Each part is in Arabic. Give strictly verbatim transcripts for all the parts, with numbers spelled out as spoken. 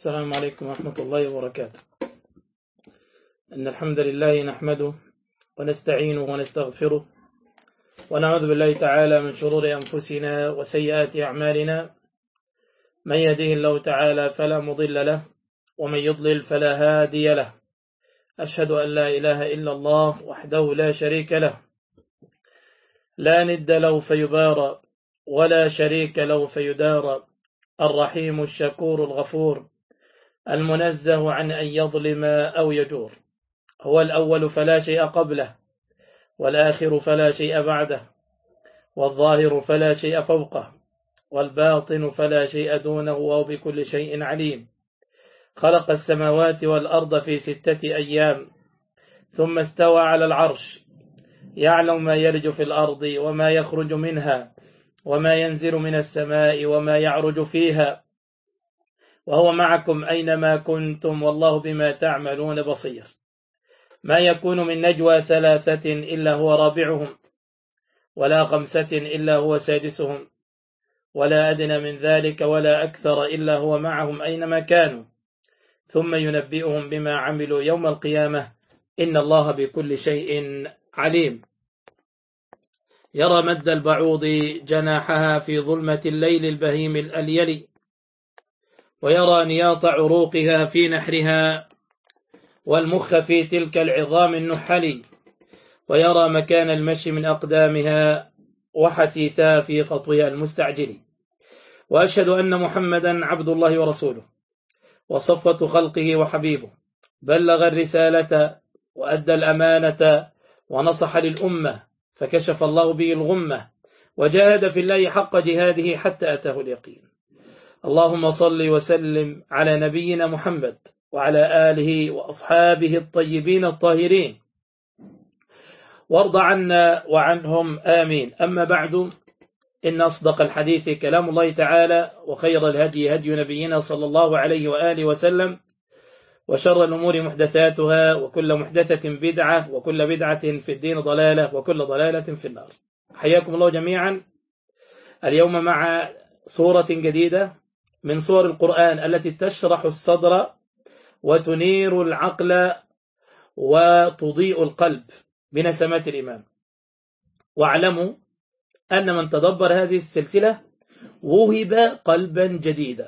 السلام عليكم ورحمة الله وبركاته. إن الحمد لله نحمده ونستعينه ونستغفره ونعوذ بالله تعالى من شرور أنفسنا وسيئات أعمالنا. من يهده الله تعالى فلا مضل له ومن يضلل فلا هادي له. أشهد أن لا إله إلا الله وحده لا شريك له، لا ند له فيبارى ولا شريك له فيدارى، الرحيم الشكور الغفور المنزه عن أن يظلم أو يجور. هو الأول فلا شيء قبله، والآخر فلا شيء بعده، والظاهر فلا شيء فوقه، والباطن فلا شيء دونه، وهو بكل شيء عليم. خلق السماوات والأرض في ستة أيام ثم استوى على العرش، يعلم ما يلج في الأرض وما يخرج منها وما ينزل من السماء وما يعرج فيها، وهو معكم أينما كنتم والله بما تعملون بصير. ما يكون من نجوى ثلاثة إلا هو رابعهم، ولا خمسة إلا هو سادسهم، ولا أدنى من ذلك ولا أكثر إلا هو معهم أينما كانوا، ثم ينبئهم بما عملوا يوم القيامة، إن الله بكل شيء عليم. يرى مد البعوض جناحها في ظلمة الليل البهيم الأليل، ويرى نياط عروقها في نحرها، والمخ في تلك العظام النحل، ويرى مكان المشي من أقدامها وحثيثا في خطوها المستعجل. وأشهد أن محمدا عبد الله ورسوله وصفوة خلقه وحبيبه، بلغ الرسالة وأدى الأمانة ونصح للأمة، فكشف الله به الغمة، وجاهد في الله حق جهاده حتى أتاه اليقين. اللهم صل وسلم على نبينا محمد وعلى آله وأصحابه الطيبين الطاهرين، وارض عنا وعنهم آمين. أما بعد، إن أصدق الحديث كلام الله تعالى، وخير الهدي هدي نبينا صلى الله عليه وآله وسلم، وشر الأمور محدثاتها، وكل محدثة بدعة، وكل بدعة في الدين ضلالة، وكل ضلالة في النار. حياكم الله جميعا. اليوم مع سورة جديدة من سور القرآن التي تشرح الصدر وتنير العقل وتضيء القلب بنسمات الإمام. واعلموا أن من تدبر هذه السلسلة وهب قلبا جديدا.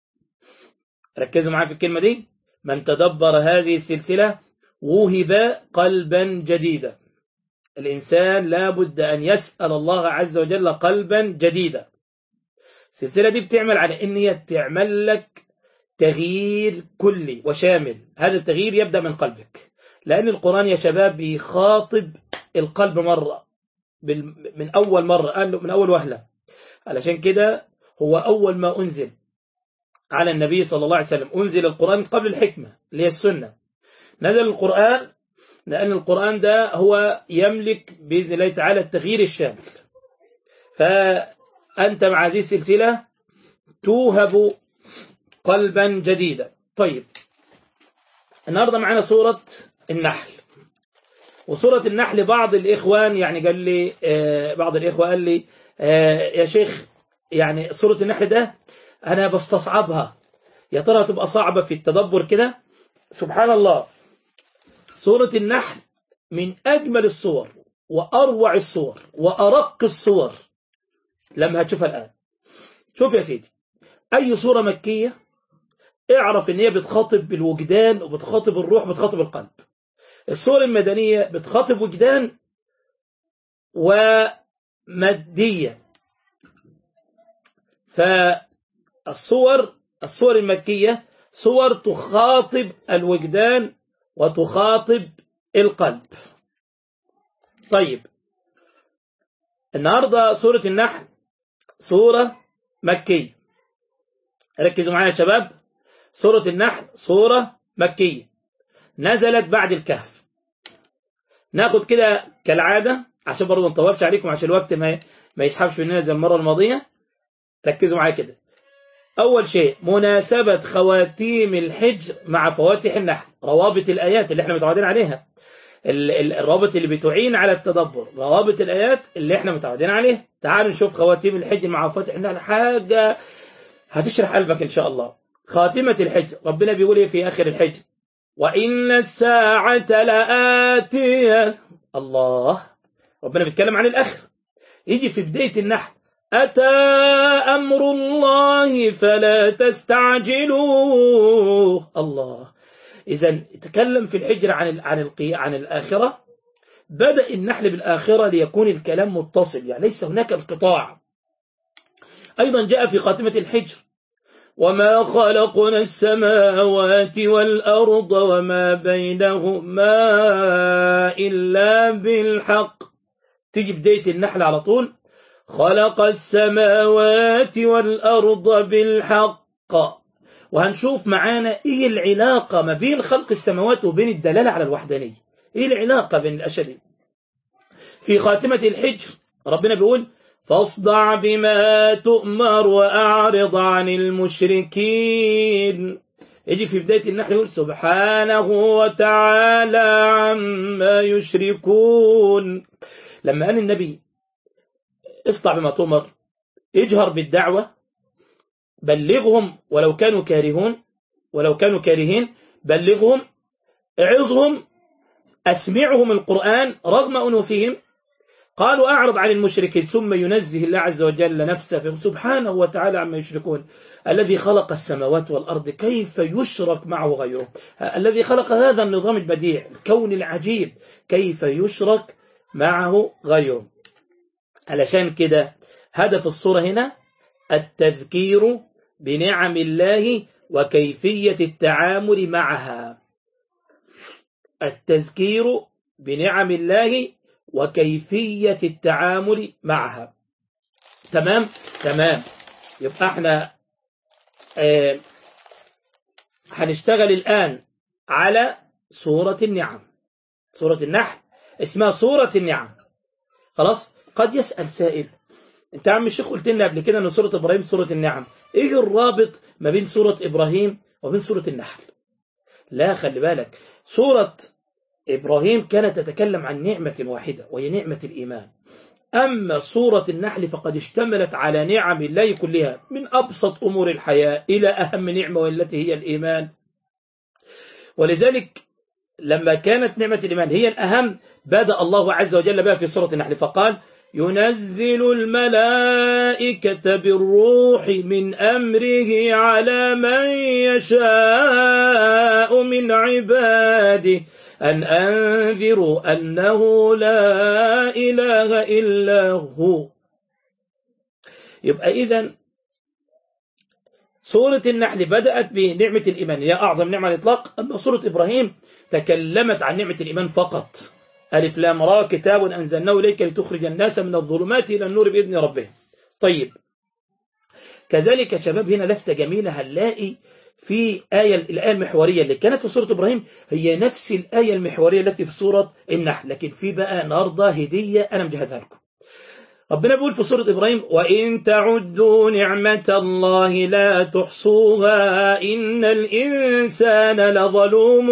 ركزوا معي في الكلمة دي، من تدبر هذه السلسلة وهب قلبا جديدا. الإنسان لا بد أن يسأل الله عز وجل قلبا جديدا. السلسلة دي بتعمل على أن هي تعمل لك تغيير كلي وشامل. هذا التغيير يبدأ من قلبك، لأن القرآن يا شباب بيخاطب القلب مرة من أول مرة، قال له من أول وهلة. علشان كده هو أول ما أنزل على النبي صلى الله عليه وسلم أنزل القرآن قبل الحكمة اللي هي السنة. نزل القرآن لأن القرآن ده هو يملك بإذن الله تعالى التغيير الشامل. فأنت مع هذه السلسلة توهب قلبا جديدا. طيب، النهاردة معنا سورة النحل. وسورة النحل بعض الإخوان يعني قال لي آه بعض الإخوة قال لي آه يا شيخ، يعني سورة النحل ده أنا بستصعبها، يا ترى تبقى صعبة في التدبر كده؟ سبحان الله، سورة النحل من أجمل الصور وأروع الصور وأرق الصور لما هتشوفها الآن. شوف يا سيدي، أي سورة مكية اعرف ان هي بتخاطب بالوجدان وبتخاطب الروح وبتخاطب القلب. السور المدنية بتخاطب وجدان ومادية. فالصور الصور المكية صور تخاطب الوجدان وتخاطب القلب. طيب، النهاردة سورة النحل سورة مكية. ركزوا معايا يا شباب، سورة النحل سورة مكية نزلت بعد الكهف. ناخد كده كالعادة عشان برضو ما نطولش عليكم، عشان الوقت ما ما يسحبش مننا زي المرة الماضية. ركزوا معايا كده. أول شيء مناسبة خواتيم الحجر مع فواتح النحل، روابط الآيات اللي احنا متعودين عليها، الروابط اللي بتعين على التدبر، روابط الآيات اللي احنا متعودين عليها. تعالوا نشوف خواتيم الحجر مع فواتح النحل، حاجة هتشرح قلبك إن شاء الله. خاتمة الحجر ربنا بيقول إيه في آخر الحجر؟ وإن الساعة لآتية. الله، ربنا بيتكلم عن الآخر. يجي في بداية النحل أتى أمر الله فلا تستعجلوه. الله، إذا تكلم في الحجر عن عن القي عن الآخرة. بدأ النحل بالآخرة ليكون الكلام متصل، يعني ليس هناك انقطاع. أيضا جاء في خاتمة الحجر وما خلقنا السماوات والأرض وما بينهما إلا بالحق. تيجي بداية النحل على طول خلق السماوات والأرض بالحق. وهنشوف معانا إيه العلاقة ما بين خلق السماوات وبين الدلالة على الوحدانية. إيه العلاقة بين الأشياء؟ في خاتمة الحجر ربنا بيقول فاصدع بما تؤمر وأعرض عن المشركين. يجي في بداية النحل يقول سبحانه وتعالى عما يشركون. لما قال النبي اصدع بما تؤمر، اجهر بالدعوة، بلغهم ولو كانوا كارهون، ولو كانوا كارهين بلغهم، اعظهم، أسمعهم القرآن رغم أنوفهم. قالوا أعرض عن المشركين، ثم ينزه الله عز وجل نفسه سبحانه وتعالى عما يشركون. الذي خلق السماوات والأرض كيف يشرك معه غيره؟ الذي خلق هذا النظام البديع الكون العجيب كيف يشرك معه غيره؟ علشان كده هدف الصورة هنا التذكير بنعم الله وكيفية التعامل معها. التذكير بنعم الله وكيفية التعامل معها. تمام تمام. يبقى احنا اه هنشتغل الآن على سورة النعم. سورة النحل اسمها سورة النعم. خلاص. قد يسأل سائل انت يا عم الشيخ قلت لنا قبل كده ان سورة ابراهيم سورة النعم، ايه الرابط ما بين سورة ابراهيم وبين سورة النحل؟ لا، خلي بالك، سورة إبراهيم كانت تتكلم عن نعمة واحدة وهي نعمة الإيمان. أما سورة النحل فقد اشتملت على نعم الله كلها من أبسط أمور الحياة إلى أهم نعمة والتي هي الإيمان. ولذلك لما كانت نعمة الإيمان هي الأهم بدأ الله عز وجل بها في سورة النحل فقال ينزل الملائكة بالروح من أمره على من يشاء من عباده أن أنذروا أنه لا إله إلا هو. يبقى إذن سورة النحل بدأت بنعمة الإيمان هي أعظم نعمة على الإطلاق. أما سورة إبراهيم تكلمت عن نعمة الإيمان فقط. ألف لام را كتاب أنزلناه إليك لتخرج الناس من الظلمات إلى النور بإذن ربهم. طيب كذلك شباب هنا لفتة جميلة هنلاقي في آية الآية المحورية اللي كانت في سورة إبراهيم هي نفس الآية المحورية التي في سورة النحل، لكن في بقى النهارده هدية أنا مجهزها لكم. ربنا بيقول في سورة إبراهيم وإن تعدوا نعمة الله لا تحصوها إن الإنسان لظلوم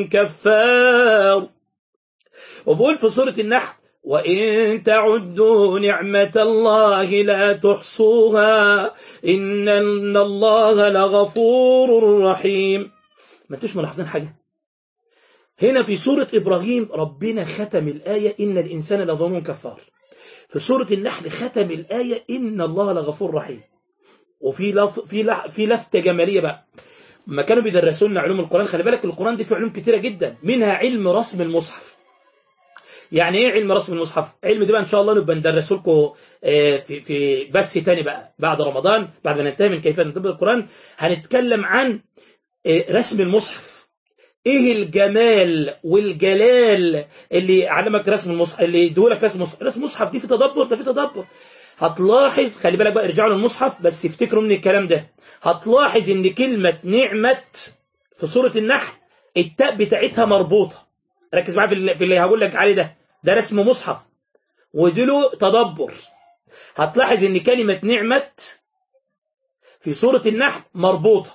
كفار. وبيقول في سورة النحل وإن تعدوا نعمة الله لا تحصوها إن الله لغفور رحيم. ما انتوش ملاحظين حاجة هنا في سورة إبراهيم؟ ربنا ختم الآية إن الإنسان لظلوم كفار. في سورة النحل ختم الآية إن الله لغفور رحيم. وفي لف في لف في لفتة جمالية بقى ما كانوا بيدرسوا لنا علوم القرآن. خلي بالك القرآن دي فيه علوم كتيرة جدا، منها علم رسم المصحف. يعني ايه علم رسم المصحف؟ علم دي بقى ان شاء الله نبقى ندرسه لكم في في بث تاني بقى بعد رمضان، بعد ما ننتهي من كيفية نطبق القرآن هنتكلم عن رسم المصحف. ايه الجمال والجلال اللي علمك رسم المصحف، اللي يدولك رسم المصحف. رسم المصحف دي في تدبر، ده في تدبر. هتلاحظ خلي بالك بقى، ارجعوا للمصحف بس افتكروا من الكلام ده. هتلاحظ ان كلمة نعمة في سورة النحل التاء بتاعتها مربوطة. ركز معايا في اللي هقول لك عليه ده، ده رسم مصحف وديله تدبر. هتلاحظ ان كلمة نعمة في سورة النحل مربوطة،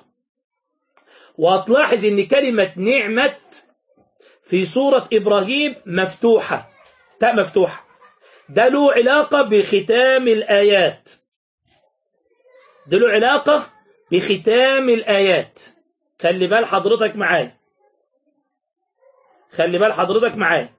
وهتلاحظ ان كلمة نعمة في سورة إبراهيم مفتوحة، تاء مفتوحة. ده له علاقة بختام الآيات، ده له علاقة بختام الآيات. خلي بال حضرتك معايا، خلي بال حضرتك معايا.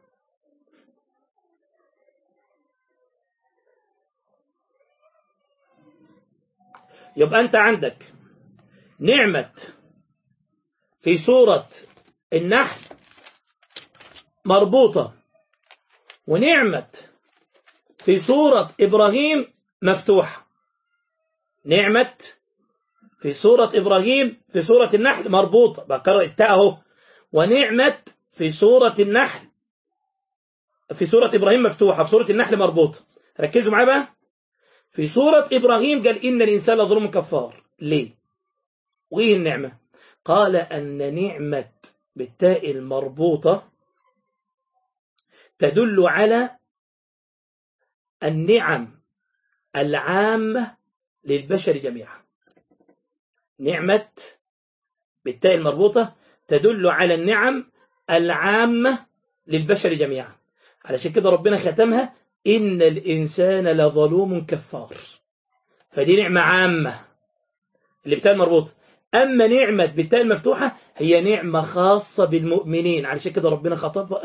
يبقى أنت عندك نعمة في سورة النحل مربوطة، ونعمة في سورة إبراهيم مفتوحة. نعمة في سورة إبراهيم في سورة النحل مربوطة، بقرأ التاء اهو. ونعمة في سورة النحل في سورة إبراهيم مفتوحة، في سورة النحل مربوطة. ركزوا معايا بقى. في سورة إبراهيم قال إن الإنسان لظلوم كفار. ليه؟ وإيه النعمة؟ قال أن نعمة بالتاء المربوطة تدل على النعم العامة للبشر جميعا. نعمة بالتاء المربوطة تدل على النعم العامة للبشر جميعا. علشان كده ربنا ختمها إن الإنسان لظلوم كفار. فدي نعمة عامة اللي بالتاء المربوطة. أما نعمة بالتاء المفتوحة هي نعمة خاصة بالمؤمنين. علشان كده ربنا خطب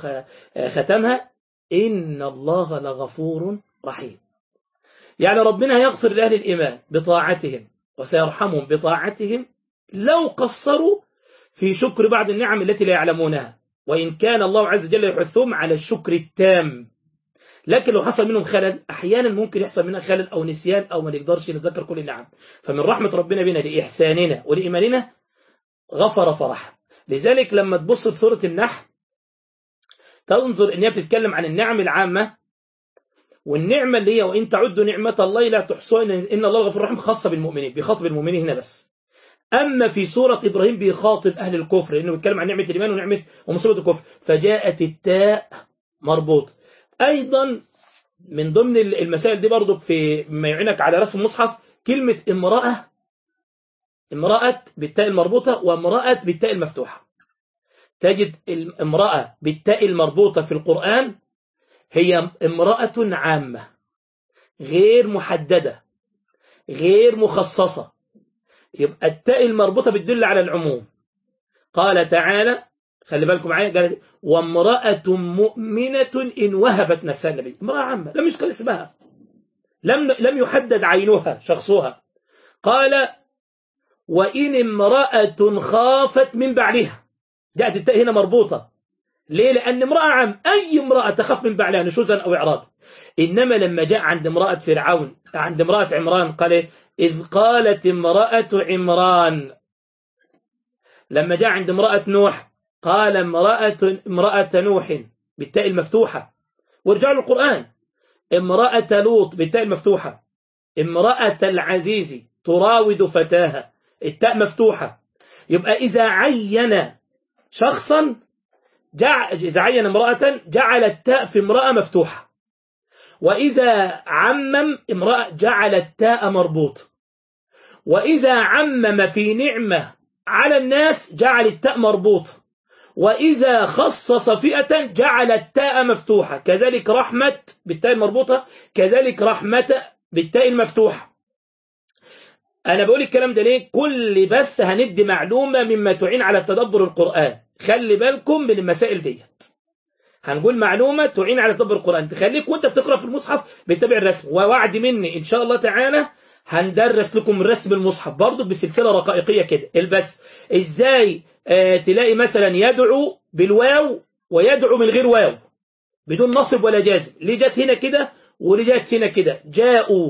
ختمها إن الله لغفور رحيم. يعني ربنا يغفر لأهل الإيمان بطاعتهم وسيرحمهم بطاعتهم لو قصروا في شكر بعض النعم التي لا يعلمونها، وإن كان الله عز وجل يحثهم على الشكر التام. لكن لو حصل منهم خلل، أحيانا ممكن يحصل منها خلل أو نسيان أو ما نقدرش نتذكر كل النعم. فمن رحمة ربنا بنا لإحساننا ولإيماننا غفر فرح. لذلك لما تبص في سورة النحل تنظر إن هي بتتكلم عن النعم العامة، والنعمة اللي هي وإن تعدوا نعمة الله لا تحصوها إن الله غفور رحيم خاصة بالمؤمنين، بيخاطب المؤمنين هنا بس. أما في سورة إبراهيم بيخاطب أهل الكفر، لأنه بيتكلم عن نعمة الإيمان ونعمة ومصيبة الكفر، فجاءت التاء مربوط. أيضا من ضمن المسائل دي برضو في ما يعينك على رسم المصحف كلمة امرأة، امرأة بالتاء المربوطة وامرأة بالتاء المفتوحة. تجد امرأة بالتاء المربوطة في القرآن هي امرأة عامة غير محددة غير مخصصة. يبقى التاء المربوطة بتدل على العموم. قال تعالى خلي بالكم معايا، قال وامرأة مؤمنة إن وهبت نفسها النبي. امرأة عامة لم يذكر اسمها، لم لم يحدد عينها شخصها. قال وإن امرأة خافت من بعلها، جاءت التاء هنا مربوطة. ليه؟ لأن امرأة عام، أي امرأة تخاف من بعلها نشوزا أو إعراضا. إنما لما جاء عند امرأة فرعون، عند امرأة عمران قال إذ قالت امرأة عمران. لما جاء عند امرأة نوح قال امرأة, امرأة نوح بالتاء المفتوحة. وارجعوا للقرآن، امرأة لوط بالتاء المفتوحة. امرأة العزيز تراود فتاها التاء مفتوحة. يبقى إذا عين شخصا جع... إذا عين امرأة جعل التاء في امرأة مفتوحة، وإذا عمم امرأة جعل التاء مربوط، وإذا عمم في نعمة على الناس جعل التاء مربوط، وإذا خصص فئة جعل التاء مفتوحة. كذلك رحمة بالتاء المربوطة، كذلك رحمة بالتاء المفتوحة. أنا بقول الكلام ده ليه؟ كل بث هندي معلومة مما تعين على تدبر القرآن. خلي بالكم من المسائل ديت. هنقول معلومة تعين على تدبر القرآن، تخليك وانت بتقرأ في المصحف بتتابع الرسم. ووعد مني إن شاء الله تعالى هندرس لكم الرسم المصحف برضو بسلسلة رقائقية كده. البس ازاي آه تلاقي مثلا يدعو بالواو ويدعو من غير واو بدون نصب ولا جازم. ليه جت هنا كده وليه جت هنا كده؟ جاءوا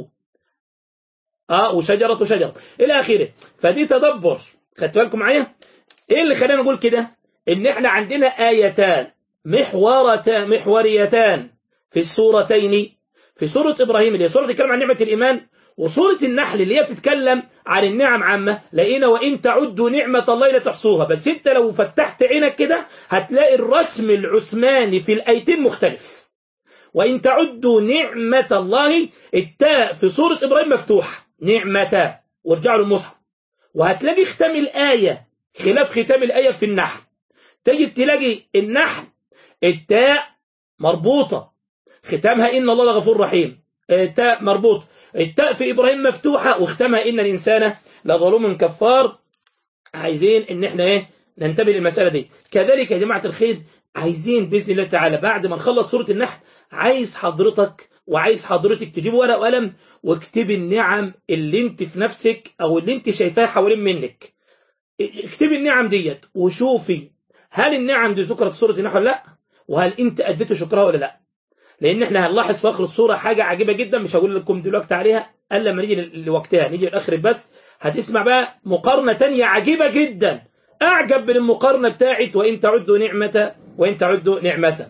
اه وشجرة وشجرة الى اخره. فدي تدبر. خدتوا بالكم معايا؟ ايه اللي خلينا نقول كده؟ ان احنا عندنا ايتان محورتان محوريتان في السورتين، في سورة ابراهيم اللي هي سورة تتكلم عن نعمة الايمان، وسورة النحل اللي هي بتتكلم عن النعم عامة. لقينا وإن تعدوا نعمة الله لا تحصوها. بس انت لو فتحت عينك كده هتلاقي الرسم العثماني في الآيتين مختلف. وإن تعدوا نعمة الله التاء في سورة إبراهيم مفتوحة نعمة، وارجعوا للمصحف وهتلاقي ختام الآية خلاف ختام الآية في النحل. تجد تلاقي النحل التاء مربوطة ختامها إن الله لغفور رحيم، التاء مربوط. التاء في إبراهيم مفتوحة واختمها إن الإنسان لظلوم كفار. عايزين إن إحنا إيه ننتبه للمسألة دي. كذلك يا جماعة الخير عايزين بإذن الله تعالى بعد ما نخلص سورة النحل عايز حضرتك وعايز حضرتك تجيب ورق وقلم واكتب النعم اللي انت في نفسك او اللي انت شايفاها حوالين منك. اكتبي النعم ديت وشوفي هل النعم دي ذكرت في سورة النحل ولا لا، وهل انت اديت شكرها ولا لا. لان احنا هنلاحظ في اخر السورة حاجة عجيبة جدا مش هقول لكم دلوقتي عليها الا لما نيجي لوقتها، نيجي لاخر البث هتسمع بقى مقارنة تانية عجيبة جدا اعجب من المقارنة بتاعت وان تعدوا نعمة وان تعدوا نعمة،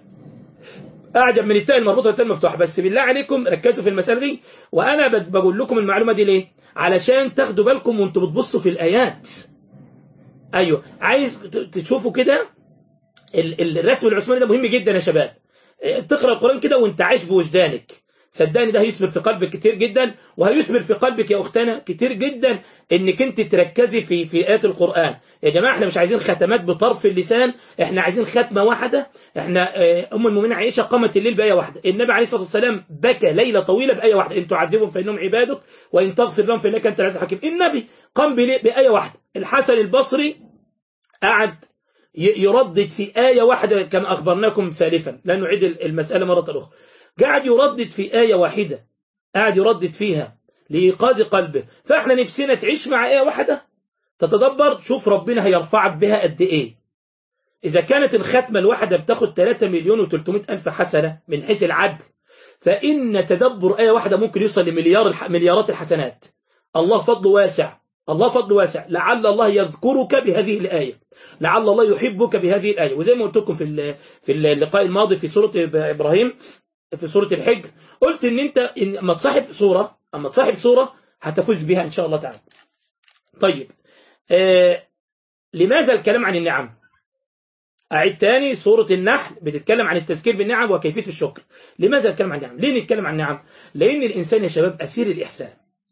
اعجب من التاء المربوطه والتاء المفتوحه. بس بالله عليكم ركزوا في المساله دي، وانا بقول لكم المعلومه دي ليه؟ علشان تاخدوا بالكم وانتم بتبصوا في الايات. ايوه عايز تشوفوا كده الرسم العثماني ده مهم جدا يا شباب. تقرا القران كده وانت عايش بوجدانك، صدقني ده هيثمر في قلبك كتير جدا، وهيثمر في قلبك يا اختنا كتير جدا انك انت تركزي في في ايات القران. يا جماعه احنا مش عايزين ختمات بطرف اللسان، احنا عايزين ختمه واحده. احنا ام المؤمنين عائشه قامت الليل بايه واحده، النبي عليه الصلاه والسلام بكى ليله طويله بايه واحده، ان تعذبهم فانهم عبادك وان تغفر لهم فانك انت العزيز الحكيم. النبي قام بايه واحده. الحسن البصري قعد يردد في آية واحدة كما أخبرناكم سالفا، لا نعيد المسألة مرة أخرى. قاعد يردد في آية واحدة، قاعد يردد فيها لإيقاظ قلبه. فإحنا نفسنا تعيش مع آية واحدة تتدبر، شوف ربنا هيرفعك بها قد إيه. إذا كانت الختمة الواحدة بتاخد ثلاثة مليون وثلاثمائة ألف حسنة من حيث العدل، فإن تدبر آية واحدة ممكن يوصل لمليار الح... مليارات الحسنات. الله فضل واسع، الله فضل واسع. لعل الله يذكرك بهذه الآية، لعل الله يحبك بهذه الآية. وزي ما قلت لكم في في اللقاء الماضي في سورة إبراهيم في سورة الحج، قلت ان انت إن اما تصاحب سورة اما تصاحب سورة هتفوز بها ان شاء الله تعالى. طيب آه لماذا الكلام عن النعم؟ أعيد تاني، سورة النحل بتتكلم عن التذكير بالنعم وكيفية الشكر. لماذا الكلام عن النعم؟ ليه نتكلم عن النعم؟ لأن الإنسان يا شباب أسير الإحسان.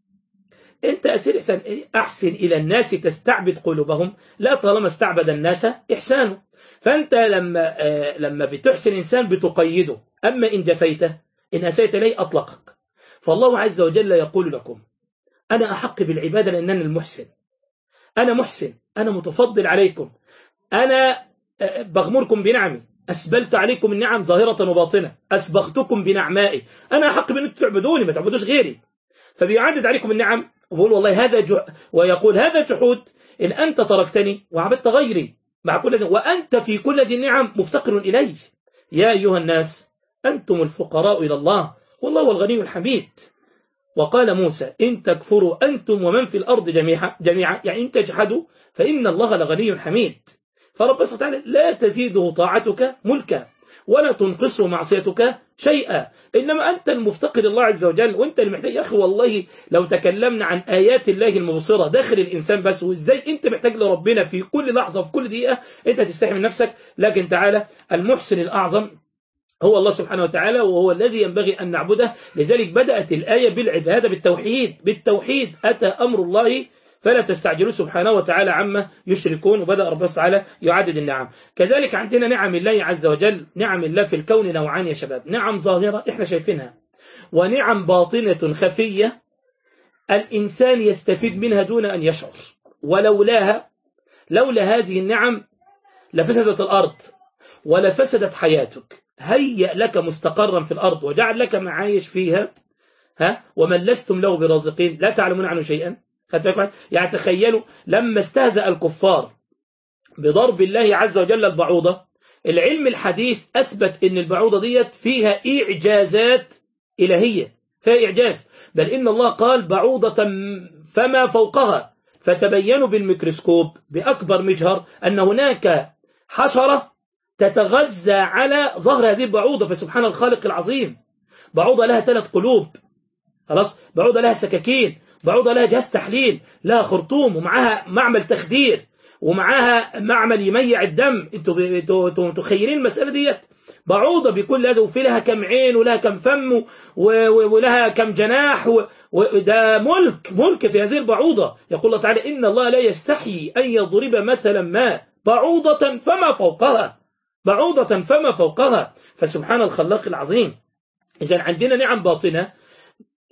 أنت أسير إحسان، أحسن إلى الناس تستعبد قلوبهم، لا طالما استعبد الناس إحسانه. فأنت لما آه لما بتحسن إنسان بتقيده، أما إن جفيته إن أسيت إليه أطلقك. فالله عز وجل يقول لكم أنا أحق بالعبادة لأنني المحسن، أنا محسن، أنا متفضل عليكم، أنا بغمركم بنعمي، أسبلت عليكم النعم ظاهرة وباطنة، أسبغتكم بنعمائي، أنا أحق بأن تعبدوني ما تعبدوش غيري. فبيعدد عليكم النعم ويقول والله هذا جح ويقول هذا جحود إن أنت تركتني وعبدت غيري مع كل ذلك وأنت في كل ذي النعم مفتقر إلي. يا أيها الناس أنتم الفقراء إلى الله والله هو الغني الحميد. وقال موسى إن تكفروا أنتم ومن في الأرض جميعا, جميعا يعني إن تجحدوا فإن الله لغني حميد. فرب سبحانه وتعالى لا تزيده طاعتك ملكا ولا تنقصه معصيتك شيئا، إنما أنت المفتقر الله عز وجل وأنت المحتاج. يا أخي والله لو تكلمنا عن آيات الله المبصرة داخل الإنسان بس، وإزاي أنت محتاج لربنا في كل لحظة وفي كل دقيقة، أنت تستحي من نفسك. لكن تعالى المحسن الأعظم هو الله سبحانه وتعالى، وهو الذي ينبغي أن نعبده. لذلك بدأت الآية بالعبادة بالتوحيد. بالتوحيد أتى أمر الله فلا تستعجلوا سبحانه وتعالى عما يشركون. وبدأ ربنا تعالى يعدد النعم. كذلك عندنا نعم الله عز وجل. نعم الله في الكون نوعان يا شباب، نعم ظاهرة احنا شايفينها، ونعم باطنة خفية الإنسان يستفيد منها دون أن يشعر. ولولاها لولا هذه النعم لفسدت الأرض ولفسدت حياتك. هيأ لك مستقرا في الأرض وجعل لك معايش فيها، ها ومن لستم له برازقين لا تعلمون عنه شيئا. يعني تخيلوا لما استهزأ الكفار بضرب الله عز وجل البعوضة، العلم الحديث أثبت أن البعوضة ديت فيها إعجازات إلهية، فيها إعجاز. بل إن الله قال بعوضة فما فوقها، فتبينوا بالميكروسكوب بأكبر مجهر أن هناك حشرة تتغذى على ظهر هذه البعوضة. فسبحان الخالق العظيم، بعوضة لها ثلاث قلوب، خلاص، بعوضة لها سكاكين، بعوضة لها جهاز تحليل، لها خرطوم، ومعها معمل تخدير، ومعها معمل يميع الدم. انتوا انتوا متخيلين المسألة ديت؟ بعوضة بكل هذا، وفي لها كم عين ولها كم فم ولها كم جناح، وده ملك ملك في هذه البعوضة. يقول الله تعالى إن الله لا يستحيي أن يضرب مثلا ما بعوضة فما فوقها، بعوضة فما فوقها. فسبحان الخلاق العظيم. إذا عندنا نعم باطنة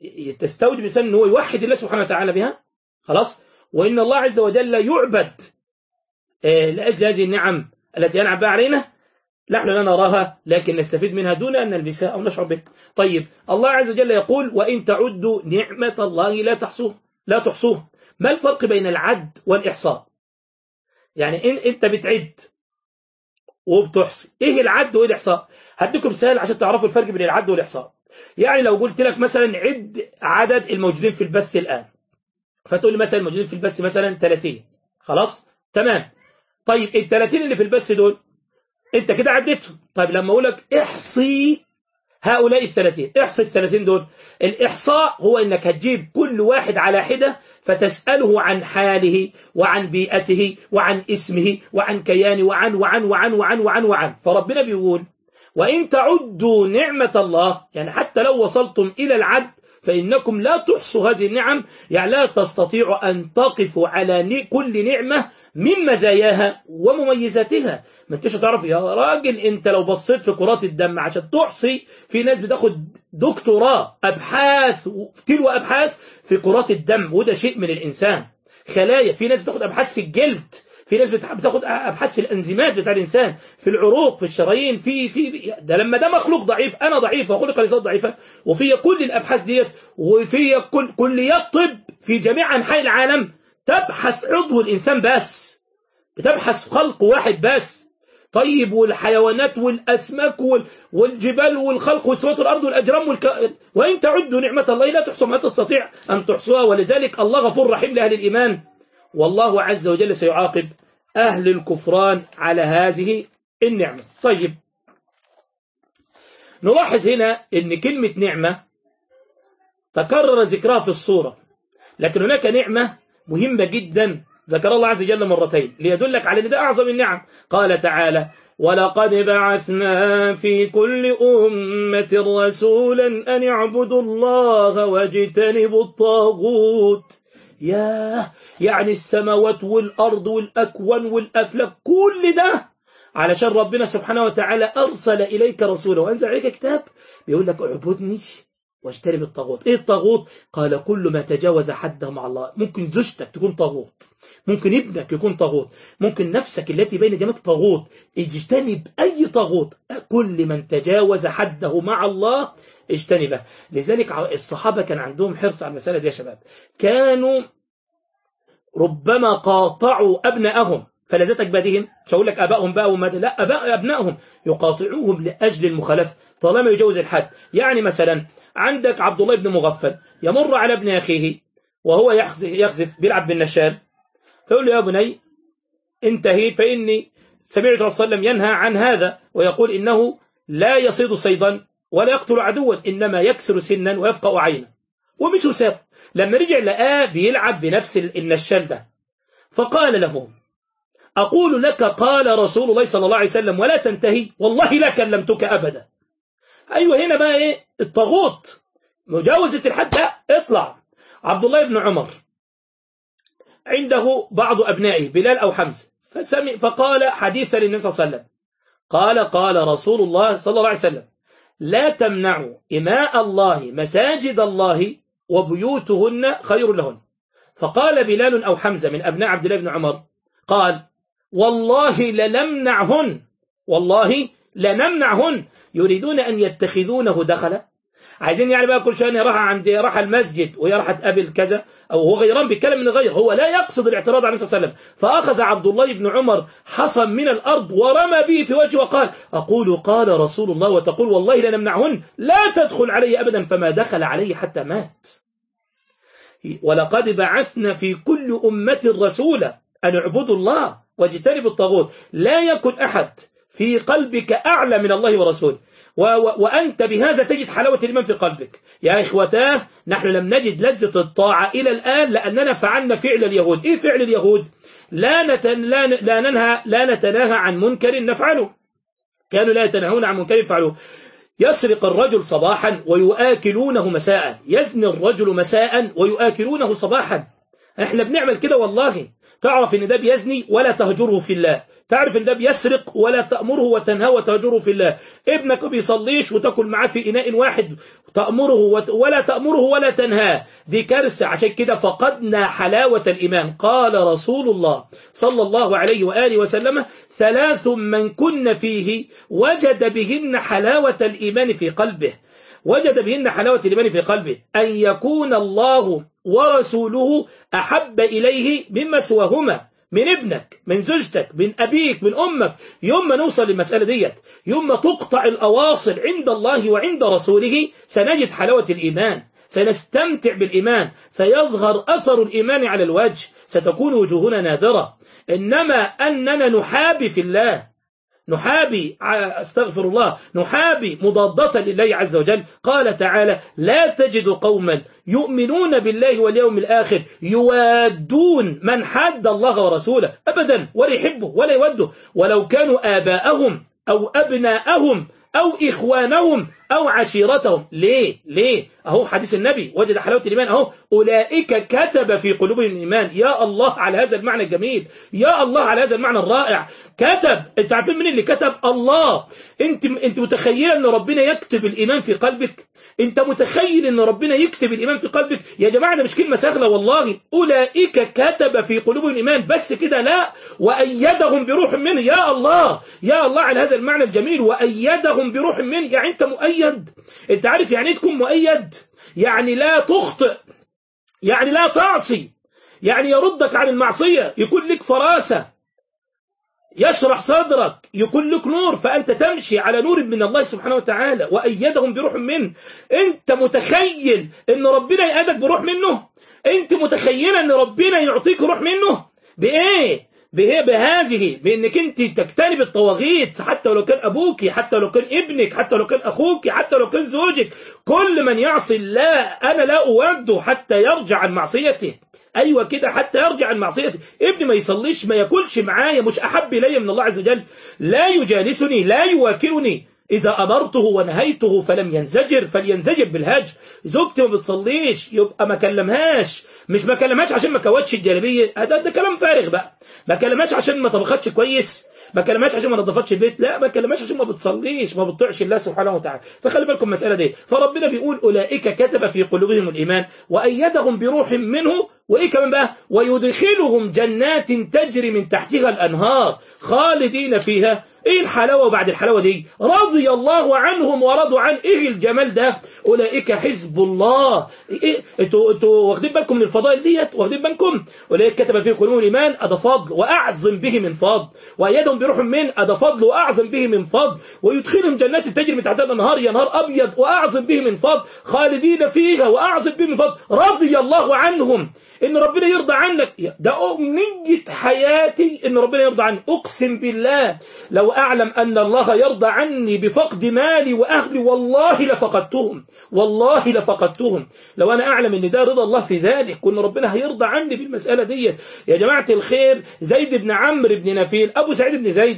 تستوجب الإنسان أنه يوحد الله سبحانه وتعالى بها، خلاص، وإن الله عز وجل يعبد لأجل هذه النعم التي أنعم بها علينا، نحن لا نراها لكن نستفيد منها دون أن نلبسها أو نشعر بها. طيب الله عز وجل يقول وإن تعدوا نعمة الله لا تحصوه لا تحصوه. ما الفرق بين العد والإحصاء؟ يعني إن أنت بتعد وبتحصي، إيه العد وإيه الإحصاء؟ هديكم مثال عشان تعرفوا الفرق بين العد والإحصاء. يعني لو قلت لك مثلا عد عدد الموجودين في البث الآن، فتقول لي مثلا الموجودين في البث مثلا ثلاثين، خلاص تمام. طيب ال ثلاثين اللي في البث دول انت كده عديتهم. طيب لما اقول لك احصي هؤلاء الثلاثين، احصي الثلاثين دول. الإحصاء هو انك هتجيب كل واحد على حدة فتسأله عن حاله وعن بيئته وعن اسمه وعن كيانه وعن وعن وعن وعن وعن وعن. فربنا بيقول وإن تعدوا نعمة الله، يعني حتى لو وصلتم إلى العد فإنكم لا تحصوا هذه النعم، يعني لا تستطيعوا أن تقفوا على كل نعمة من مزاياها ومميزاتها. ما انتش هتعرف يا راجل، انت لو بصيت في كرات الدم عشان تحصي، في ناس بتاخد دكتوراه أبحاث تلو أبحاث في كرات الدم، وده شيء من الإنسان. خلايا، في ناس بتاخد أبحاث في الجلد، في ناس بتاخد أبحاث في الأنزيمات بتاع الإنسان، في العروق، في الشرايين، في في ده لما ده مخلوق ضعيف، أنا ضعيف وخلق الإنسان ضعيفة، وفي كل الأبحاث ديت، وفي كل كليات طب في جميع أنحاء العالم تبحث عضو الإنسان بس، بتبحث خلق واحد بس. طيب والحيوانات والأسماك والجبال والخلق وسماوات الأرض والأجرام والك... وإن تعدوا نعمة الله لا تحصوها، ما تستطيع أن تحصوها. ولذلك الله غفور رحيم لأهل الإيمان، والله عز وجل سيعاقب أهل الكفران على هذه النعمة. طيب نلاحظ هنا أن كلمة نعمة تكرر ذكرها في الصورة، لكن هناك نعمة مهمة جدا ذكر الله عز وجل مرتين ليدلك على أن ده أعظم النعم. قال تعالى ولقد بعثنا في كل أمة رسولا أن اعبدوا الله واجتنبوا الطاغوت. ياه، يعني السماوات والأرض والأكوان والأفلاك كل ده علشان ربنا سبحانه وتعالى أرسل إليك رسولا وأنزل عليك كتاب بيقول لك اعبدني واجتنب الطاغوت. ايه الطاغوت؟ قال كل ما تجاوز حده مع الله. ممكن زوجتك تكون طاغوت، ممكن ابنك يكون طاغوت، ممكن نفسك التي بين جنبك طاغوت. اجتنب اي طاغوت، كل من تجاوز حده مع الله اجتنبه. لذلك الصحابة كان عندهم حرص على المسألة دي يا شباب، كانوا ربما قاطعوا أبنائهم فلذتك بديهم، مش هقول لك أبائهم بقى وما، لا، أباء أبنائهم يقاطعوهم لأجل المخالفة طالما يجوز الحد. يعني مثلا عندك عبد الله بن مغفل يمر على ابن أخيه وهو يخزف بيلعب بالنشال، فيقول له يا بني انتهي فإني سمعت رسول الله صلى الله عليه وسلم ينهى عن هذا ويقول إنه لا يصيد صيدا ولا يقتل عدوا إنما يكسر سنا ويفقأ عينا. ومش ساب، لما رجع لقاه بيلعب بنفس النشال ده، فقال له أقول لك قال رسول الله صلى الله عليه وسلم ولا تنتهي، والله لا كلمتك أبدا. أيوة هنا بقى إيه الطاغوت، مجاوزة الحد ده اطلع. عبد الله بن عمر عنده بعض أبنائه بلال أو حمزة، فسمع فقال حديثا للنبي صلى الله عليه وسلم، قال قال رسول الله صلى الله عليه وسلم لا تمنعوا إماء الله مساجد الله وبيوتهن خير لهن. فقال بلال أو حمزة من أبناء عبد الله بن عمر قال والله لنمنعهن، والله لنمنعهن، يريدون أن يتخذونه دخلا. عايزين يعني بقى كل شوية راح عند راح المسجد وهي راح تقابل كذا، أو هو غيران بيتكلم من غير، هو لا يقصد الاعتراض على النبي صلى الله عليه وسلم. فأخذ عبد الله بن عمر حصى من الأرض ورمى به في وجهه وقال أقول قال رسول الله وتقول والله لنمنعهن، لا تدخل علي أبدا. فما دخل عليه حتى مات. ولقد بعثنا في كل أمة رسولا أن اعبدوا الله واجتنبوا الطاغوت. لا يكن أحد في قلبك أعلى من الله ورسوله، وأنت بهذا تجد حلاوة الإيمان في قلبك. يا إخوتاه، نحن لم نجد لذة الطاعة إلى الآن لأننا فعلنا فعل اليهود. إيه فعل اليهود؟ لا, نتن... لا, ن... لا, ننهى... لا نتناهى عن منكر نفعله، كانوا لا يتناهون عن منكر يفعلوه. يسرق الرجل صباحا ويؤكلونه مساء، يزني الرجل مساء ويؤكلونه صباحا. احنا بنعمل كده والله. تعرف ان ده بيزني ولا تهجره في الله، تعرف ان ده بيسرق ولا تأمره وتنهى وتهجره في الله، ابنك بيصليش وتاكل معاه في إناء واحد تأمره ولا تأمره ولا تنهاه، دي كارثة. عشان كده فقدنا حلاوة الإيمان. قال رسول الله صلى الله عليه وآله وسلم: ثلاث من كن فيه وجد بهن حلاوة الإيمان في قلبه، وجد بهن حلاوة الإيمان في قلبه: أن يكون الله ورسوله أحب إليه مما سواهما، من ابنك، من زوجتك، من أبيك، من أمك. يوم ما نوصل للمسألة ديت، يوم ما تقطع الأواصر عند الله وعند رسوله، سنجد حلاوة الإيمان، سنستمتع بالإيمان، سيظهر أثر الإيمان على الوجه، ستكون وجوهنا نادرة. إنما أننا نحابي في الله، نحابي استغفر الله نحابي مضادة لله عز وجل. قال تعالى: لا تجد قوما يؤمنون بالله واليوم الآخر يوادون من حاد الله ورسوله أبدا، ولا يحبه ولا يوده، ولو كانوا آباءهم أو أبناءهم أو إخوانهم أو عشيرتهم. ليه؟ ليه؟ أهو حديث النبي: وجد حلاوة الإيمان، أهو أولئك كتب في قلوبهم الإيمان. يا الله على هذا المعنى الجميل، يا الله على هذا المعنى الرائع. كتب، أنت عارفين من اللي كتب؟ الله. أنت أنت متخيل أن ربنا يكتب الإيمان في قلبك؟ أنت متخيل أن ربنا يكتب الإيمان في قلبك؟ يا جماعة ده مش كلمة سهلة والله. أولئك كتب في قلوبهم الإيمان، بس كده لا، وأيدهم بروح منه. يا الله، يا الله على هذا المعنى الجميل، وأيدهم بروح منه. يعني أنت مؤيد. أنت عارف يعني إيه تكون مؤيد؟ يعني لا تخطئ، يعني لا تعصي، يعني يردك عن المعصية، يكون لك فراسة، يشرح صدرك، يكون لك نور، فأنت تمشي على نور من الله سبحانه وتعالى. وأيدهم بروح منه. أنت متخيل أن ربنا يأيدك بروح منه؟ أنت متخيل أن ربنا يعطيك روح منه؟ بإيه؟ بهذه، بأنك أنت تجتنب الطواغيت، حتى لو كان أبوك، حتى لو كان ابنك، حتى لو كان أخوك، حتى لو كان زوجك. كل من يعصي الله أنا لا أوده حتى يرجع عن معصيته. أيوة كده، حتى يرجع عن معصيته. ابني ما يصليش، ما ياكلش معايا، مش أحب إلي من الله عز وجل، لا يجالسني، لا يواكرني. إذا أمرته ونهيته فلم ينزجر فلينزجر بالهجر. زوجتي ما بتصليش، يبقى ما كلمهاش. مش ما كلمهاش عشان ما كوتش الجلابيه، ده, ده كلام فارغ بقى. ما كلمهاش عشان ما طبختش كويس، ما كلمهاش عشان ما نظفتش البيت، لا، ما كلمهاش عشان ما بتصليش، ما بتطيعش الله سبحانه وتعالى. فخلي بالكم المسألة دي. فربنا بيقول: أولئك كتب في قلوبهم الإيمان وأيدهم بروح منه. وإيه كمان بقى؟ ويدخلهم جنات تجري من تحتها الأنهار خالدين فيها. ايه الحلاوة بعد الحلاوة دي؟ رضي الله عنهم ورضوا عن. ايه الجمال ده؟ اولئك حزب الله. ايه انتوا انتوا واخدين بالكم من الفضائل ديت؟ واخدين بالكم؟ اولئك كتب في قلوبهم الايمان، ادى فضل واعظم به من فضل، وايدهم بروح من، ادى فضل واعظم به من فضل، ويدخلهم جنات تجري من تحتها الانهار، يا نهار ابيض، واعظم به من فضل، خالدين فيها واعظم به من فضل. رضي الله عنهم، ان ربنا يرضى عنك. ده امنية حياتي ان ربنا يرضى عني. اقسم بالله لو أعلم أن الله يرضى عني بفقد مالي وأهلي والله لفقدتهم، والله لفقدتهم. لو أنا أعلم أن ده رضا الله في ذلك، كن ربنا هيرضى عني بالمسألة دي. يا جماعة الخير، زيد بن عمرو بن نفيل، أبو سعيد بن زيد،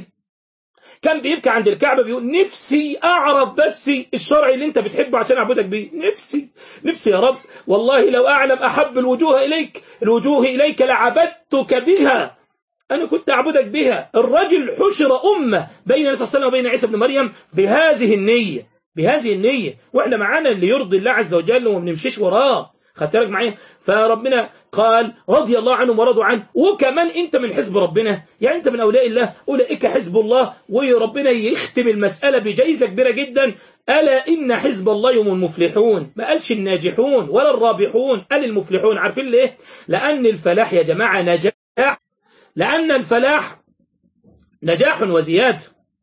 كان بيبكي عند الكعبة بيقول: نفسي أعرف بس الشرع اللي أنت بتحبه عشان أعبدك بيه. نفسي نفسي يا رب، والله لو أعلم أحب الوجوه إليك الوجوه إليك لعبدتك بها، أنا كنت أعبدك بها. الرجل حشر أمة بين النبي صلى الله عليه وسلم وبين عيسى بن مريم بهذه النية، بهذه النية. وإحنا معانا اللي يرضي الله عز وجل وما بنمشيش وراه. خدت بالك معايا؟ فربنا قال: رضي الله عنهم ورضوا عنه. وكمان أنت من حزب ربنا، يعني أنت من أولياء الله. أولئك حزب الله. وربنا يختم المسألة بجائزة كبيرة جدا: ألا إن حزب الله هم المفلحون. ما قالش الناجحون ولا الرابحون، قال المفلحون. عارفين ليه؟ لأن الفلاح يا جماعة نجاح، لأن الفلاح نجاح وزيادة.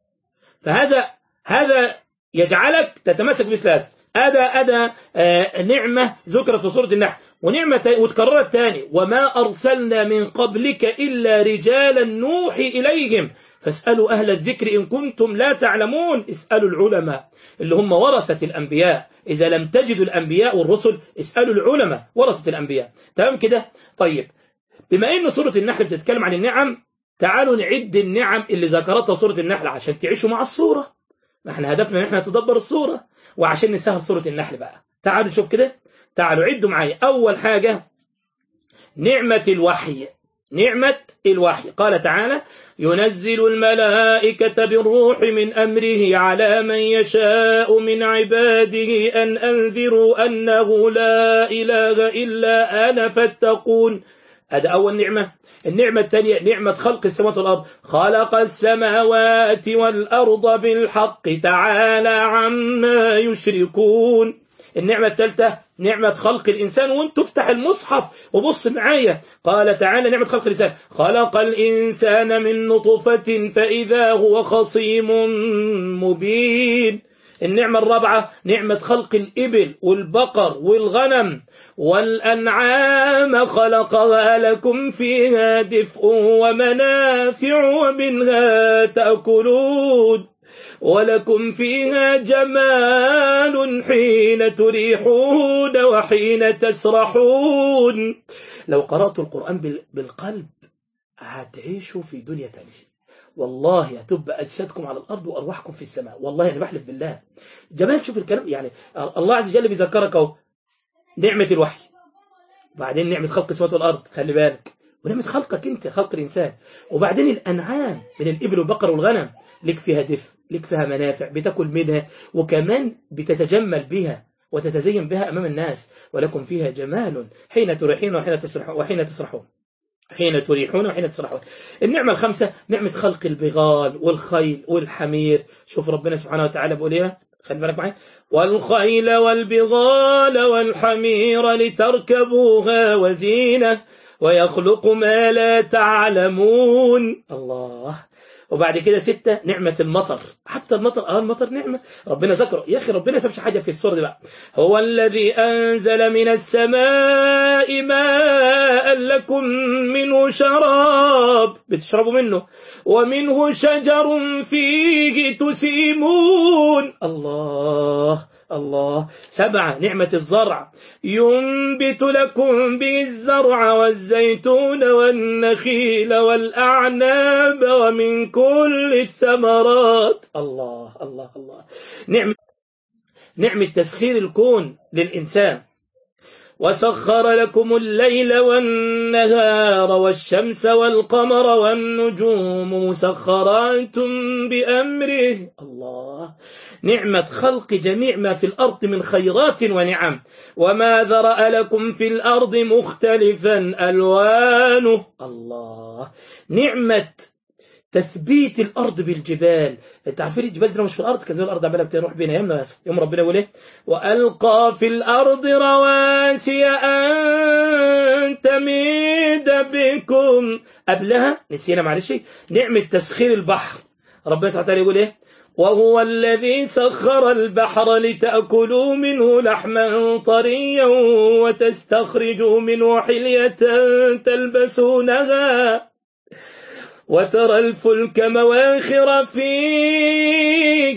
فهذا هذا يجعلك تتمسك بثلاث. هذا هذا آه نعمة ذكرت في سورة النحل، ونعمة وتكررت تاني: وما أرسلنا من قبلك إلا رجالا نوحي إليهم فاسألوا أهل الذكر إن كنتم لا تعلمون. اسألوا العلماء اللي هم ورثة الأنبياء. إذا لم تجدوا الأنبياء والرسل اسألوا العلماء ورثة الأنبياء. تمام كده؟ طيب، بما إن سورة النحل بتتكلم عن النعم، تعالوا نعد النعم اللي ذكرتها سورة النحل عشان تعيشوا مع السورة. احنا هدفنا ان احنا نتدبر السورة، وعشان نسهل سورة النحل بقى. تعالوا نشوف كده، تعالوا عدوا معايا. أول حاجة نعمة الوحي. نعمة الوحي قال تعالى ينزل الملائكة بالروح من أمره على من يشاء من عباده أن أنذروا أنه لا إله إلا أنا فاتقون. هذا أول نعمة. النعمة الثانية نعمة خلق السماوات والأرض، خلق السماوات والأرض بالحق تعالى عما يشركون. النعمة الثالثة نعمة خلق الإنسان، وانت تفتح المصحف وبص معايا قال تعالى نعمة خلق الإنسان خلق الإنسان من نطفة فإذا هو خصيم مبين. النعمة الرابعة نعمة خلق الإبل والبقر والغنم والأنعام خلقها لكم فيها دفء ومنافع ومنها تأكلون ولكم فيها جمال حين تريحون وحين تسرحون. لو قرأت القرآن بالقلب هتعيشوا في دنيا تانية والله، هتبقى أجسادكم على الأرض وأرواحكم في السماء. والله أنا بحلف بالله. جمال شوف الكلام، يعني الله عز وجل بيذكرك اهو نعمة الوحي، وبعدين نعمة خلق السماوات والأرض خلي بالك، ونعمة خلقك أنت خلق الإنسان، وبعدين الأنعام من الإبل والبقر والغنم لك فيها دفء لك فيها منافع بتاكل منها وكمان بتتجمل بها وتتزين بها أمام الناس. ولكم فيها جمال حين تريحون وحين تسرحون وحين تسرحون حين تريحون وحين تسرحون. النعمة الخامسة نعمة خلق البغال والخيل والحمير. شوف ربنا سبحانه وتعالى بيقول ايه، خلي بالك معايا، والخيل والبغال والحمير لتركبوها وزينة ويخلق ما لا تعلمون. الله. وبعد كده ستة نعمة المطر. حتى المطر اه المطر نعمة ربنا ذكره يا أخي. ربنا سابش حاجة في السورة دي بقى. هو الذي أنزل من السماء ماء لكم منه شراب بتشربوا منه ومنه شجر فيه تسيمون. الله الله. سبعة نعمة الزرع ينبت لكم به الزرع والزيتون والنخيل والأعناب ومن كل الثمرات. الله الله الله. نعمة نعمة تسخير الكون للإنسان وسخر لكم الليل والنهار والشمس والقمر والنجوم مسخرات بأمره. الله. نعمة خلق جميع ما في الأرض من خيرات ونعم وما ذرأ لكم في الأرض مختلفا ألوانه. الله. نعمة تثبيت الأرض بالجبال. انت عارفين الجبال دي مش في الأرض، كان زي الأرض عمالة بتروح بينا يوم يوم ربنا يقول ايه وألقى في الأرض رواسي أن تميد بكم. قبلها نسينا معلش نعمة تسخير البحر. ربنا سبحانه وتعالى يقول ايه وهو الذي سخر البحر لتأكلوا منه لحما طريا وتستخرجوا منه حلية تلبسونها وترى الفلك مواخر فيه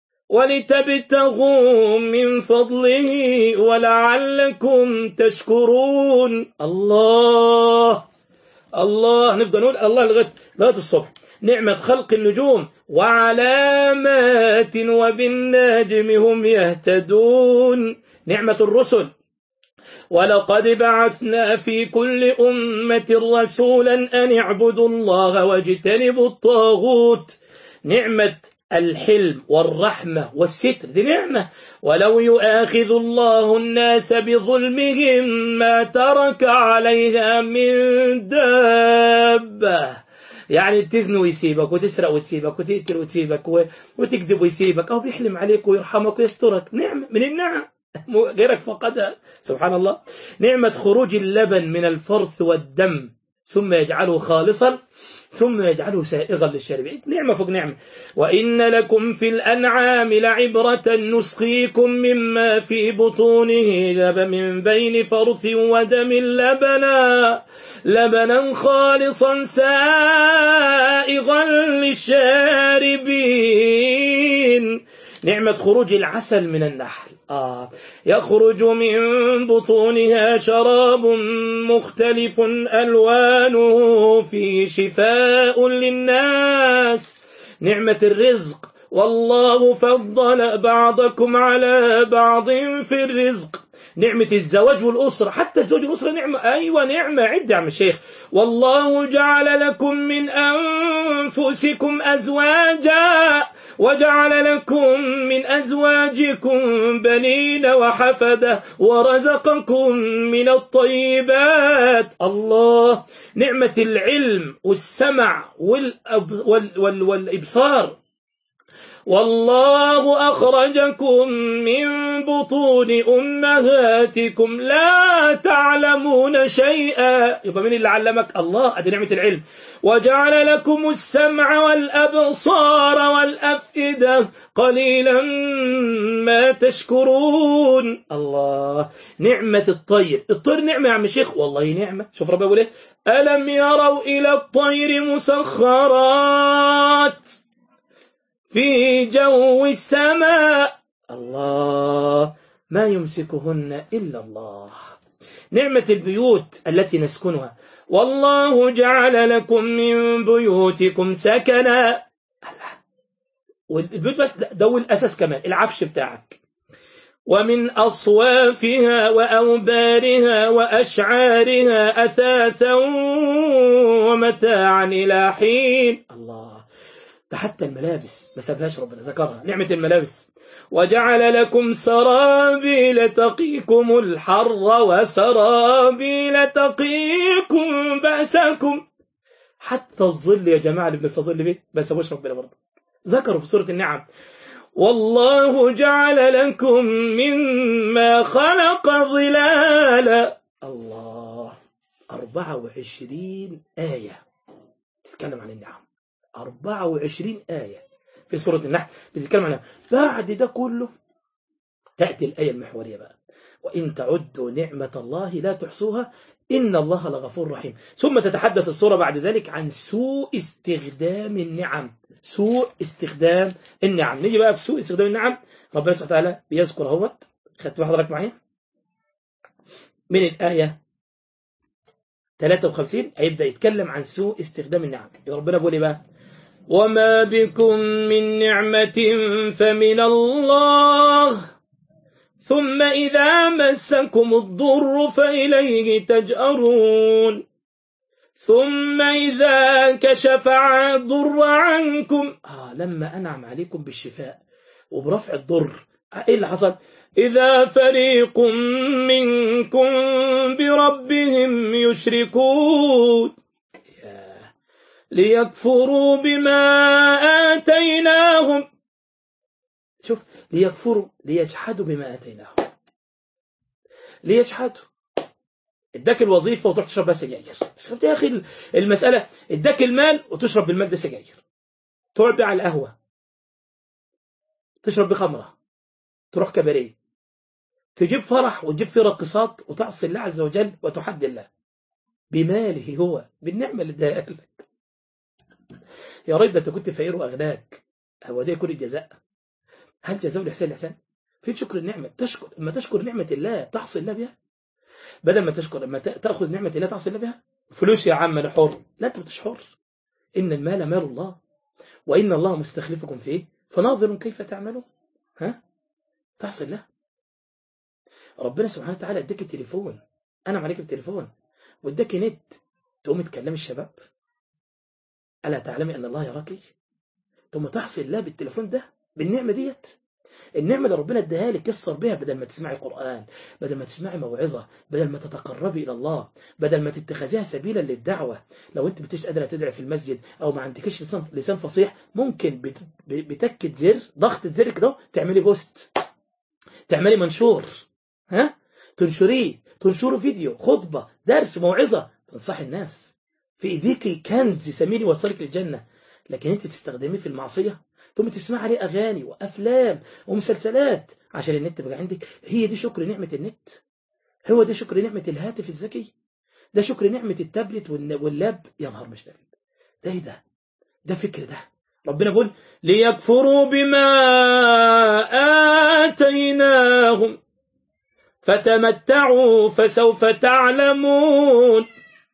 ولتبتغوا من فضله ولعلكم تشكرون. الله الله. نفضل نقول الله لغاية لغاية الصبح. نعمة خلق النجوم وعلامات وبالنجم هم يهتدون. نعمة الرسل ولقد بعثنا في كل أمة رسولا أن اعبدوا الله واجتنبوا الطاغوت. نعمة الحلم والرحمة والستر دي نعمة. ولو يؤاخذ الله الناس بظلمهم ما ترك عليها من دابة. يعني تزن ويسيبك وتسرق وتسيبك وتقتل وتسيبك وتكذب ويسيبك أو بيحلم عليك ويرحمك ويسترك. نعمة من النعم غيرك فقدها سبحان الله. نعمة خروج اللبن من الفرث والدم ثم يجعله خالصا ثم يجعله سائغا للشاربين. نعمة فوق نعمة. وإن لكم في الأنعام لعبرة نسقيكم مما في بطونه لبن من بين فرث ودم لبنا لبنا خالصا سائغا للشاربين. نعمة خروج العسل من النحل. آه. يخرج من بطونها شراب مختلف ألوانه فيه شفاء للناس. نعمة الرزق والله فضل بعضكم على بعض في الرزق نعمة الزواج والأسرة، حتى الزواج والأسرة نعمة، أيوة نعمة، عد يا عم الشيخ. والله جعل لكم من أنفسكم أزواجا وجعل لكم من أزواجكم بنين وحفدة ورزقكم من الطيبات. الله، نعمة العلم والسمع والأب وال والإبصار. والله أخرجكم من بطون أمهاتكم لا تعلمون شيئا. يبقى من اللي علمك؟ الله، أدي نعمة العلم. وجعل لكم السمع والأبصار والأفئدة قليلا ما تشكرون. الله، نعمة الطير. الطير نعمة يا عم الشيخ، والله نعمة. شوف ربنا يقول ايه؟ ألم يروا إلى الطير مسخرات في جو السماء. الله، ما يمسكهن إلا الله. نعمة البيوت التي نسكنها. والله جعل لكم من بيوتكم سكنا. والبيوت بس ده الأساس، كمان العفش بتاعك. ومن أصوافها وأوبارها وأشعارها أثاثا ومتاعا إلى حين. الله، ده حتى الملابس ما سابهاش ربنا، ذكرها نعمة الملابس. وجعل لكم سرابيل تقيكم الحر وسرابيل تقيكم بأسكم. حتى الظل يا جماعة اللي بنستظل به ما سابوش ربنا برضه، ذكروا في سورة النعم. والله جعل لكم مما خلق ظلالا. الله، أربعة وعشرين آية تتكلم عن النعم، أربعة وعشرين آية في سورة النحل بتتكلم عنها. بعد ده كله تأتي الآية المحورية بقى: وإن تعدوا نعمة الله لا تحصوها إن الله لغفور رحيم. ثم تتحدث السورة بعد ذلك عن سوء استخدام النعم، سوء استخدام النعم. نيجي بقى في سوء استخدام النعم. ربنا سبحانه وتعالى بيذكر اهوت، خدت حضرتك معايا من الآية ثلاثة وخمسين هيبدأ يتكلم عن سوء استخدام النعم. ربنا بيقول بقى: وما بكم من نعمة فمن الله ثم إذا مسكم الضر فإليه تجأرون ثم إذا كشف الضر عنكم. آه لما أنعم عليكم بالشفاء وبرفع الضر، إيه اللي حصل؟ إذا فريق منكم بربهم يشركون ليكفروا بما آتيناهم. شوف، ليكفروا، ليجحدوا بما آتيناهم، ليجحدوا. اداك الوظيفة وتروح تشرب بها سجاير. شفت يا أخي المسألة؟ اداك المال وتشرب بالمال ده سجاير، تقعد على القهوة تشرب بخمرة، تروح كباريه، تجيب فرح وتجيب فيه راقصات وتعصي الله عز وجل وتحد الله بماله هو، بالنعمة اللي اداها لك. يا ريت ده انت كنت فقير واغناك، هو ده يكون الجزاء؟ هل جزاء الإحسان الإحسان؟ فين شكر النعمة؟ تشكر لما تشكر نعمة الله تعصي الله بها، بدل ما تشكر لما تأخذ نعمة الله تعصي الله بها. فلوس يا عم أنا حر، لا أنت مش حر، إن المال مال الله وإن الله مستخلفكم فيه فناظر كيف تعملون. ها؟ تعصي الله. ربنا سبحانه وتعالى اداك التليفون، أنا عليك التليفون واداك نت، تقوم تكلم الشباب، ألا تعلمي أن الله يراكي؟ ثم تعصي الله بالتليفون ده، بالنعمة ديت، النعمة اللي ربنا اداها لك كسر بها، بدل ما تسمعي قرآن، بدل ما تسمعي موعظة، بدل ما تتقربي إلى الله، بدل ما تتخذيها سبيلا للدعوة. لو أنت بتش قادرة تدعي في المسجد أو ما عندكش لسان, لسان فصيح، ممكن بتكت زر، ضغط زر كده تعملي بوست، تعملي منشور، ها، تنشريه، تنشروا فيديو، خطبة، درس، موعظة، تنصحي الناس. في إيديكي كنز ثمين يوصلك للجنة، لكن أنت تستخدميه في المعصية، ثم تسمع عليه أغاني وأفلام ومسلسلات عشان النت بقى عندك. هي دي شكر نعمة النت؟ هو ده شكر نعمة الهاتف الذكي؟ ده شكر نعمة التابلت واللاب؟ يا نهار مش ده ده ايه ده ده فكر ده. ربنا بيقول ليكفروا بما آتيناهم فتمتعوا فسوف تعلمون،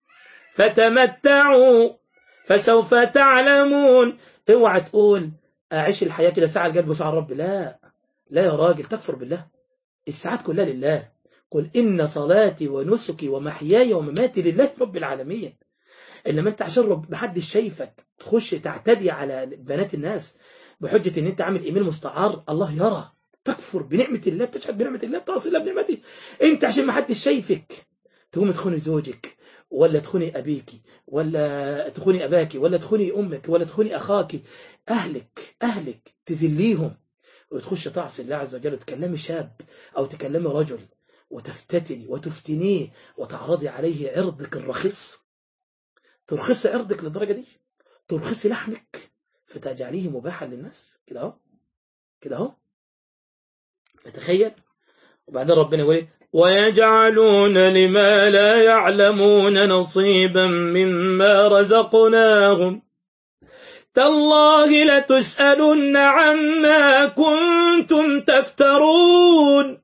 فتمتعوا فسوف تعلمون. اوعى تقول أعيش الحياة كده ساعة القلب وساعة الرب، لا لا يا راجل، تكفر بالله. الساعات كلها لله قل إن صلاتي ونسكي ومحياي ومماتي لله رب العالمين. إنما أنت عشان رب محدش شايفك تخش تعتدي على بنات الناس بحجة إن أنت عامل إيميل مستعار، الله يرى، تكفر بنعمة الله، بتشهد بنعمة الله، بتعصي الله بنعمته. أنت عشان محدش شايفك تقوم تخوني زوجك، ولا تخوني أبيك، ولا تخوني أباك، ولا تخوني أمك، ولا تخوني أخاك، أهلك أهلك تذليهم، وتخش تعصي الله عز وجل، وتكلمي شاب أو تكلمي رجل وتفتتني وتفتنيه وتعرضي عليه عرضك الرخيص. ترخصي عرضك للدرجة دي، ترخصي لحمك فتجعليه مباحا للناس كده اهو، كده اهو. نتخيل. وبعدين ربنا يقول ويجعلون لما لا يعلمون نصيبا مما رزقناهم تالله لتسألن عما كنتم تفترون.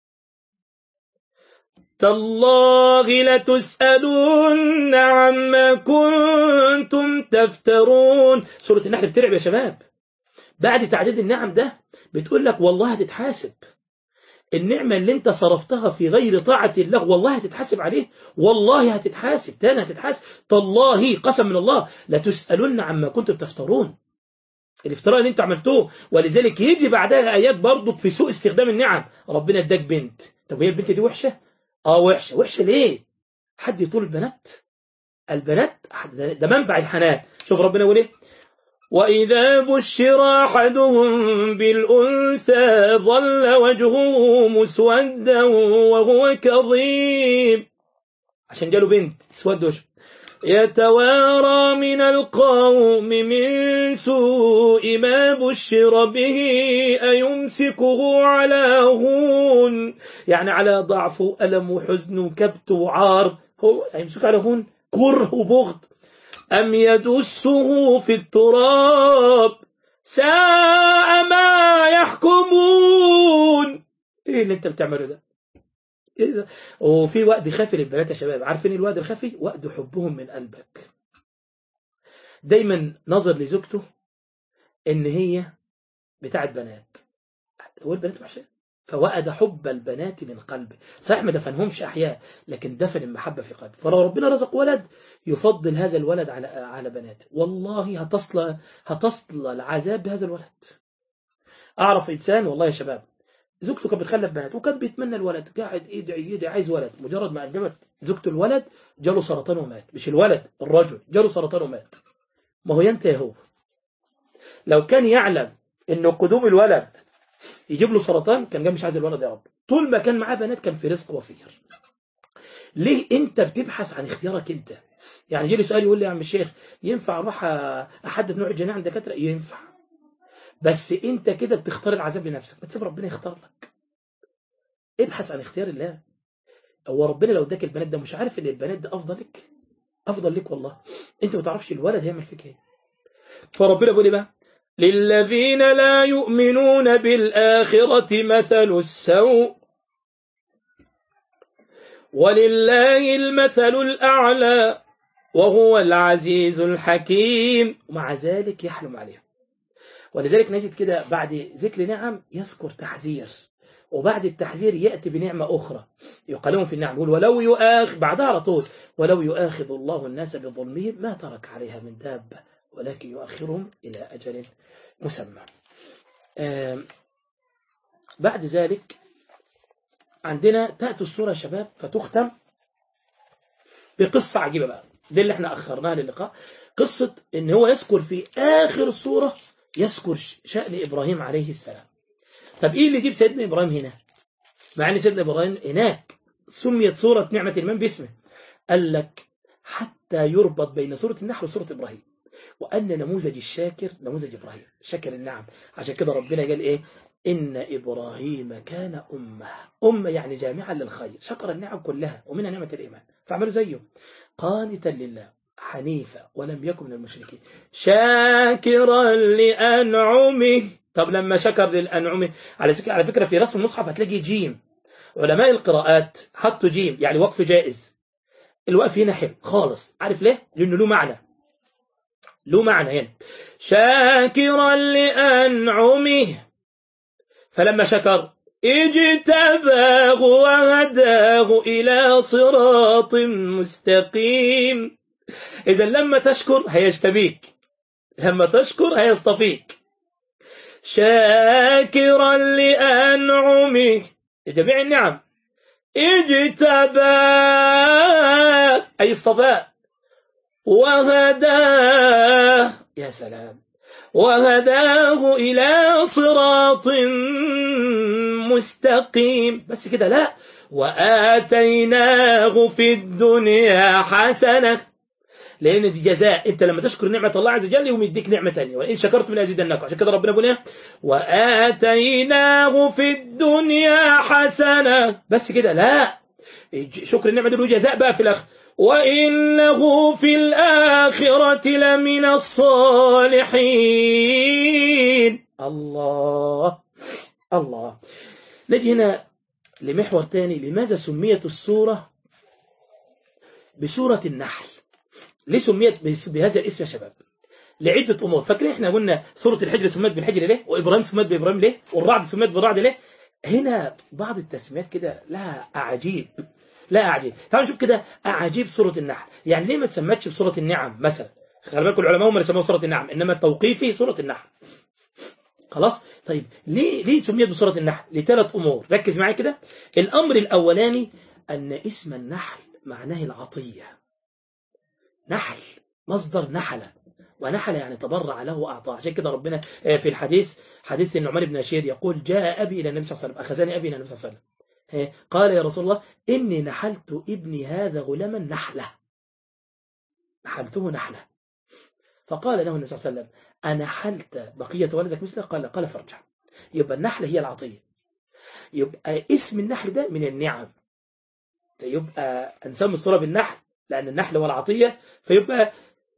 تالله لتسألن عما كنتم تفترون. سورة النحل بترعب يا شباب. بعد تعديد النعم ده بتقول لك والله هتتحاسب. النعمة اللي انت صرفتها في غير طاعة الله والله هتتحاسب عليه، والله هتتحاسب تاني، هتتحاسب. تالله قسم من الله لتسألن عما كنتم تفترون، الافتراء اللي انت عملتوه. ولذلك يجي بعدها آيات برضو في سوء استخدام النعم. ربنا اداك بنت، طب هي البنت دي وحشة؟ اه وحشة. وحشة ليه؟ حد يطول البنات؟ البنات ده منبع الحنان. شوف ربنا يقول ايه وإذا بشر أحدهم بالأنثى ظل وجهه مسودا وهو كظيم، عشان جاله بنت اسود وجهه، يتوارى من القوم من سوء ما بشر به أيمسكه على هون، يعني على ضعف وألم وحزن وكبت وعار، هو يمسك على هون كره وبغض، أم يدسه في التراب ساء ما يحكمون. ايه اللي انت بتعمله ده؟ إيه ده؟ وفي وقت خفي للبنات يا شباب. عارفين الوقت الخفي؟ وقت حبهم من قلبك. دايما نظر لزوجته ان هي بتاعت بنات، هو البنات وحشة، فوأد حب البنات من قلبه. صحيح ما دفنهمش أحياء، لكن دفن المحبة في قلبه. فلو ربنا رزق ولد يفضل هذا الولد على على بناته، والله هتصل هتصل العذاب بهذا الولد. أعرف إنسان والله يا شباب زوجته كانت بتخلف بنات وكان بيتمنى الولد، قاعد يدعي يدعي عايز ولد، مجرد ما قدمت زوجته الولد جاله سرطان ومات. مش الولد، الرجل جاله سرطان ومات. ما هو ينتهي هو لو كان يعلم إنه قدوم الولد يجيب له سرطان كان جاي مش عايز الولد يا رب. طول ما كان معاه بنات كان في رزق وفير. ليه انت بتبحث عن اختيارك انت؟ يعني يجي لي سؤال يقول لي يا عم الشيخ ينفع اروح احدد نوع الجنين عند دكاتره؟ ينفع، بس انت كده بتختار العذاب لنفسك. ما تسيب ربنا يختار لك. ابحث عن اختيار الله. هو ربنا لو اداك البنات ده مش عارف ان البنات ده افضل لك؟ افضل لك والله. انت ما تعرفش الولد هيعمل فيك ايه. فربنا بيقول ايه بقى؟ للذين لا يؤمنون بالآخرة مثل السوء ولله المثل الأعلى وهو العزيز الحكيم. ومع ذلك يحلم عليهم. ولذلك نجد كده بعد ذكر نعم يذكر تحذير، وبعد التحذير يأتي بنعمة أخرى يقالون في النعم. يقول ولو يؤاخذ بعدها على طول ولو يؤاخذ الله الناس بظلمهم ما ترك عليها من دابة ولكن يؤخرهم إلى أجل مسمى. بعد ذلك عندنا تأتي السورة شباب فتختم بقصة عجيبة بقى، دي اللي احنا أخرناها للقاء. قصة ان هو يذكر في آخر السورة يذكر شأن إبراهيم عليه السلام. طب ايه اللي يجيب سيدنا إبراهيم هنا مع ان سيدنا إبراهيم هناك سميت سورة نعمة الإيمان باسمه؟ قال لك حتى يربط بين سورة النحل وسورة إبراهيم، وأن نموذج الشاكر نموذج إبراهيم شكر النعم. عشان كده ربنا قال إيه؟ إن إبراهيم كان أمة أمة يعني جامعا للخير، شكر النعم كلها ومنها نعمة الإيمان فاعملوا زيه. قانتا لله حنيفا ولم يكن من المشركين شاكرا لأنعمه. طب لما شكر للأنعمه على فكرة على فكرة في رسم المصحف هتلاقي جيم. علماء القراءات حطوا جيم يعني وقف جائز. الوقف هنا حلو خالص. عارف ليه؟ لأنه له معنى له معنى هنا شاكرا لأنعمه. فلما شكر اجتباه وهداه إلى صراط مستقيم. إذا لما تشكر هيجتبيك، لما تشكر هيصطفيك. شاكرا لأنعمه، جميع النعم. اجتباه أي اصطفاه، وهداه، يا سلام، وهداه إلى صراط مستقيم. بس كده لا، وآتيناه في الدنيا حسنة، لأن دي جزاء. أنت لما تشكر نعمة الله عز وجل يوم يديك نعمة تانية، وإن شكرتم لأزيدنكم. عشان كده ربنا بيقول إيه؟ وآتيناه في الدنيا حسنة. بس كده لا، شكر النعمة دي له جزاء بقى في الآخر. وإنه في الآخرة لمن الصالحين. الله الله. نجي هنا لمحور تاني. لماذا سميت السورة بسورة النحل؟ ليه سميت بهذا الاسم يا شباب؟ لعدة أمور. فاكرين احنا قلنا سورة الحجر سميت بالحجر ليه؟ وإبراهيم سميت بإبراهيم ليه؟ والرعد سميت بالرعد ليه؟ هنا بعض التسميات كده لها أعاجيب، لا أعجيب. تعالوا نشوف كده أعاجيب سورة النحل. يعني ليه ما تسمتش بسورة النعم مثلا؟ خلي بالكم العلماء هم اللي سموها سورة النعم، إنما التوقيفي سورة النحل. خلاص؟ طيب ليه ليه سميت بسورة النحل؟ لثلاث أمور، ركز معايا كده. الأمر الأولاني أن اسم النحل معناه العطية. نحل مصدر نحل، ونحل يعني تبرع له وأعطاه. عشان كده ربنا في الحديث، حديث النعمان بن بشير يقول: جاء أبي إلى النبي صلى الله عليه وسلم، أخذني أبي إلى النبي صلى الله عليه وسلم، قال: يا رسول الله إني نحلت ابني هذا غلاما نحلة، نحلته نحلة. فقال له النبي صلى الله عليه وسلم: أنحلت بقية ولدك مثله؟ قال: قال فارجع. يبقى النحلة هي العطية. يبقى اسم النحل ده من النعم. يبقى نسمي الصورة بالنحل لأن النحل هو العطية، فيبقى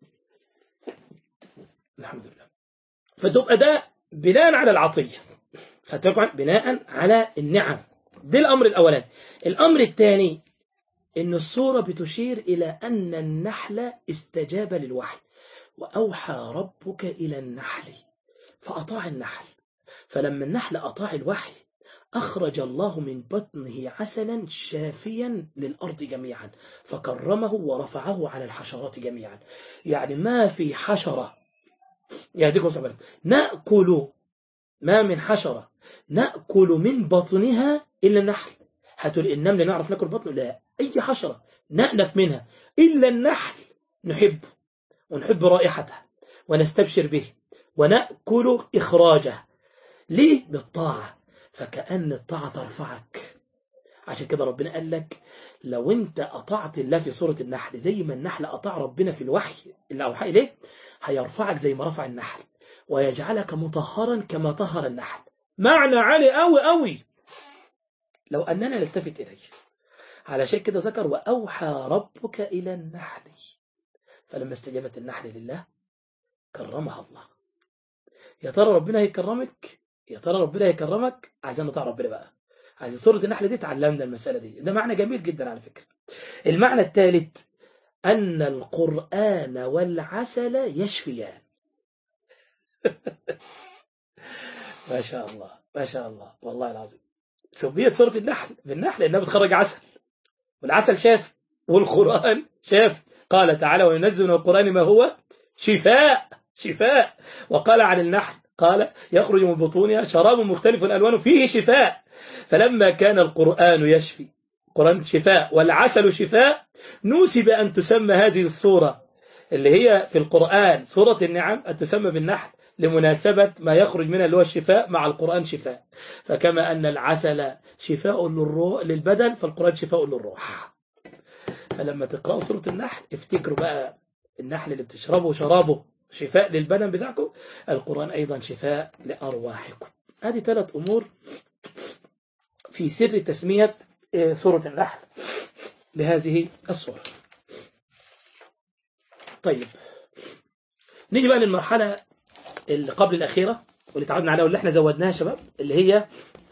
الحمد لله، فتبقى ده بناء على العطية، فتبقى بناء على النعم. ده الأمر الأولاني. الأمر الثاني إن الصورة بتشير إلى أن النحل استجاب للوحي، وأوحى ربك إلى النحل فأطاع النحل. فلما النحل أطاع الوحي أخرج الله من بطنه عسلا شافيا للأرض جميعا، فكرمه ورفعه على الحشرات جميعا. يعني ما في حشرة يهديكم سبحانه نأكل، ما من حشرة نأكل من بطنها إلا النحل. هتقول النمل نعرف نأكل بطنه؟ لا، أي حشرة نأنف منها إلا النحل نحبه ونحب رائحته ونستبشر به ونأكل إخراجه. ليه؟ بالطاعة. فكأن الطاعة ترفعك. عشان كده ربنا قال لك لو انت أطعت الله في سورة النحل زي ما النحل أطاع ربنا في الوحي اللي أوحى إليه، هيرفعك زي ما رفع النحل، ويجعلك مطهرا كما طهر النحل. معنى عالي قوي قوي لو أننا نلتفت إليه. علشان كده ذكر: وأوحى ربك إلى النحل. فلما استجابت النحل لله كرمها الله. يا ترى ربنا هيكرمك؟ يا ترى ربنا هيكرمك؟ عايزين نطاع ربنا بقى. عايز سورة النحل دي تعلمنا المسألة دي. ده معنى جميل جدا على فكرة. المعنى الثالث أن القرآن والعسل يشفيان. ما شاء الله ما شاء الله والله العظيم. سميت سورة النحل بالنحل لأنها بتخرج عسل، والعسل شاف والقرآن شاف. قال تعالى: وينزل من القرآن ما هو شفاء شفاء. وقال عن النحل قال: يخرج من بطونها شراب مختلف ألوانه فيه شفاء. فلما كان القرآن يشفي، القرآن شفاء والعسل شفاء، نوسب أن تسمى هذه الصورة اللي هي في القرآن سورة النعم أن تسمى بالنحل لمناسبة ما يخرج منها اللي هو الشفاء مع القرآن شفاء. فكما أن العسل شفاء للبدن فالقرآن شفاء للروح. فلما تقرأوا سورة النحل افتكروا بقى النحل اللي بتشربه شرابه شفاء للبدن بتاعكم، القرآن أيضا شفاء لأرواحكم. هذه ثلاث أمور في سر تسمية سورة النحل لهذه السورة. طيب نيجي بقى للمرحلة اللي قبل الأخيرة واللي تعودنا عليها واللي احنا زودناها شباب، اللي هي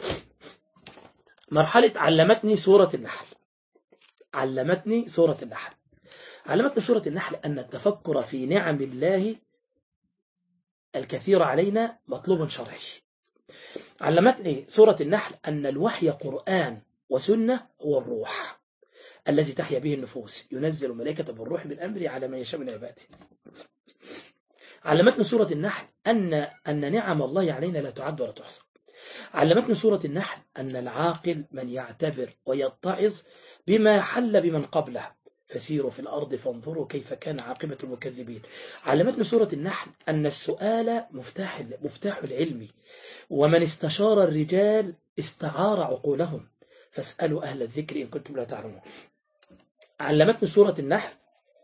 مرحلة علمتني سورة النحل. علمتني سورة النحل علمتني سورة النحل أن التفكر في نعم الله الكثير علينا مطلوب شرعي. علمتني سورة النحل أن الوحي قرآن وسنة هو الروح الذي تحيا به النفوس، ينزل ملائكة بالروح بالأمر على من يشاء من عباده. علمتني سورة النحل أن أن نعم الله علينا لا تعد ولا تحصى. علمتني سورة النحل أن العاقل من يعتبر ويتعظ بما حل بمن قبله، فسيروا في الأرض فانظروا كيف كان عاقبة المكذبين. علمتني سورة النحل أن السؤال مفتاح مفتاح العلم، ومن استشار الرجال استعار عقولهم، فاسألوا أهل الذكر إن كنتم لا تعلمون. علمتني سورة النحل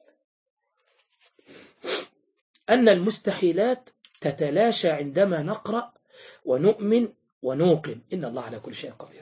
أن المستحيلات تتلاشى عندما نقرأ ونؤمن ونوقن إن الله على كل شيء قدير.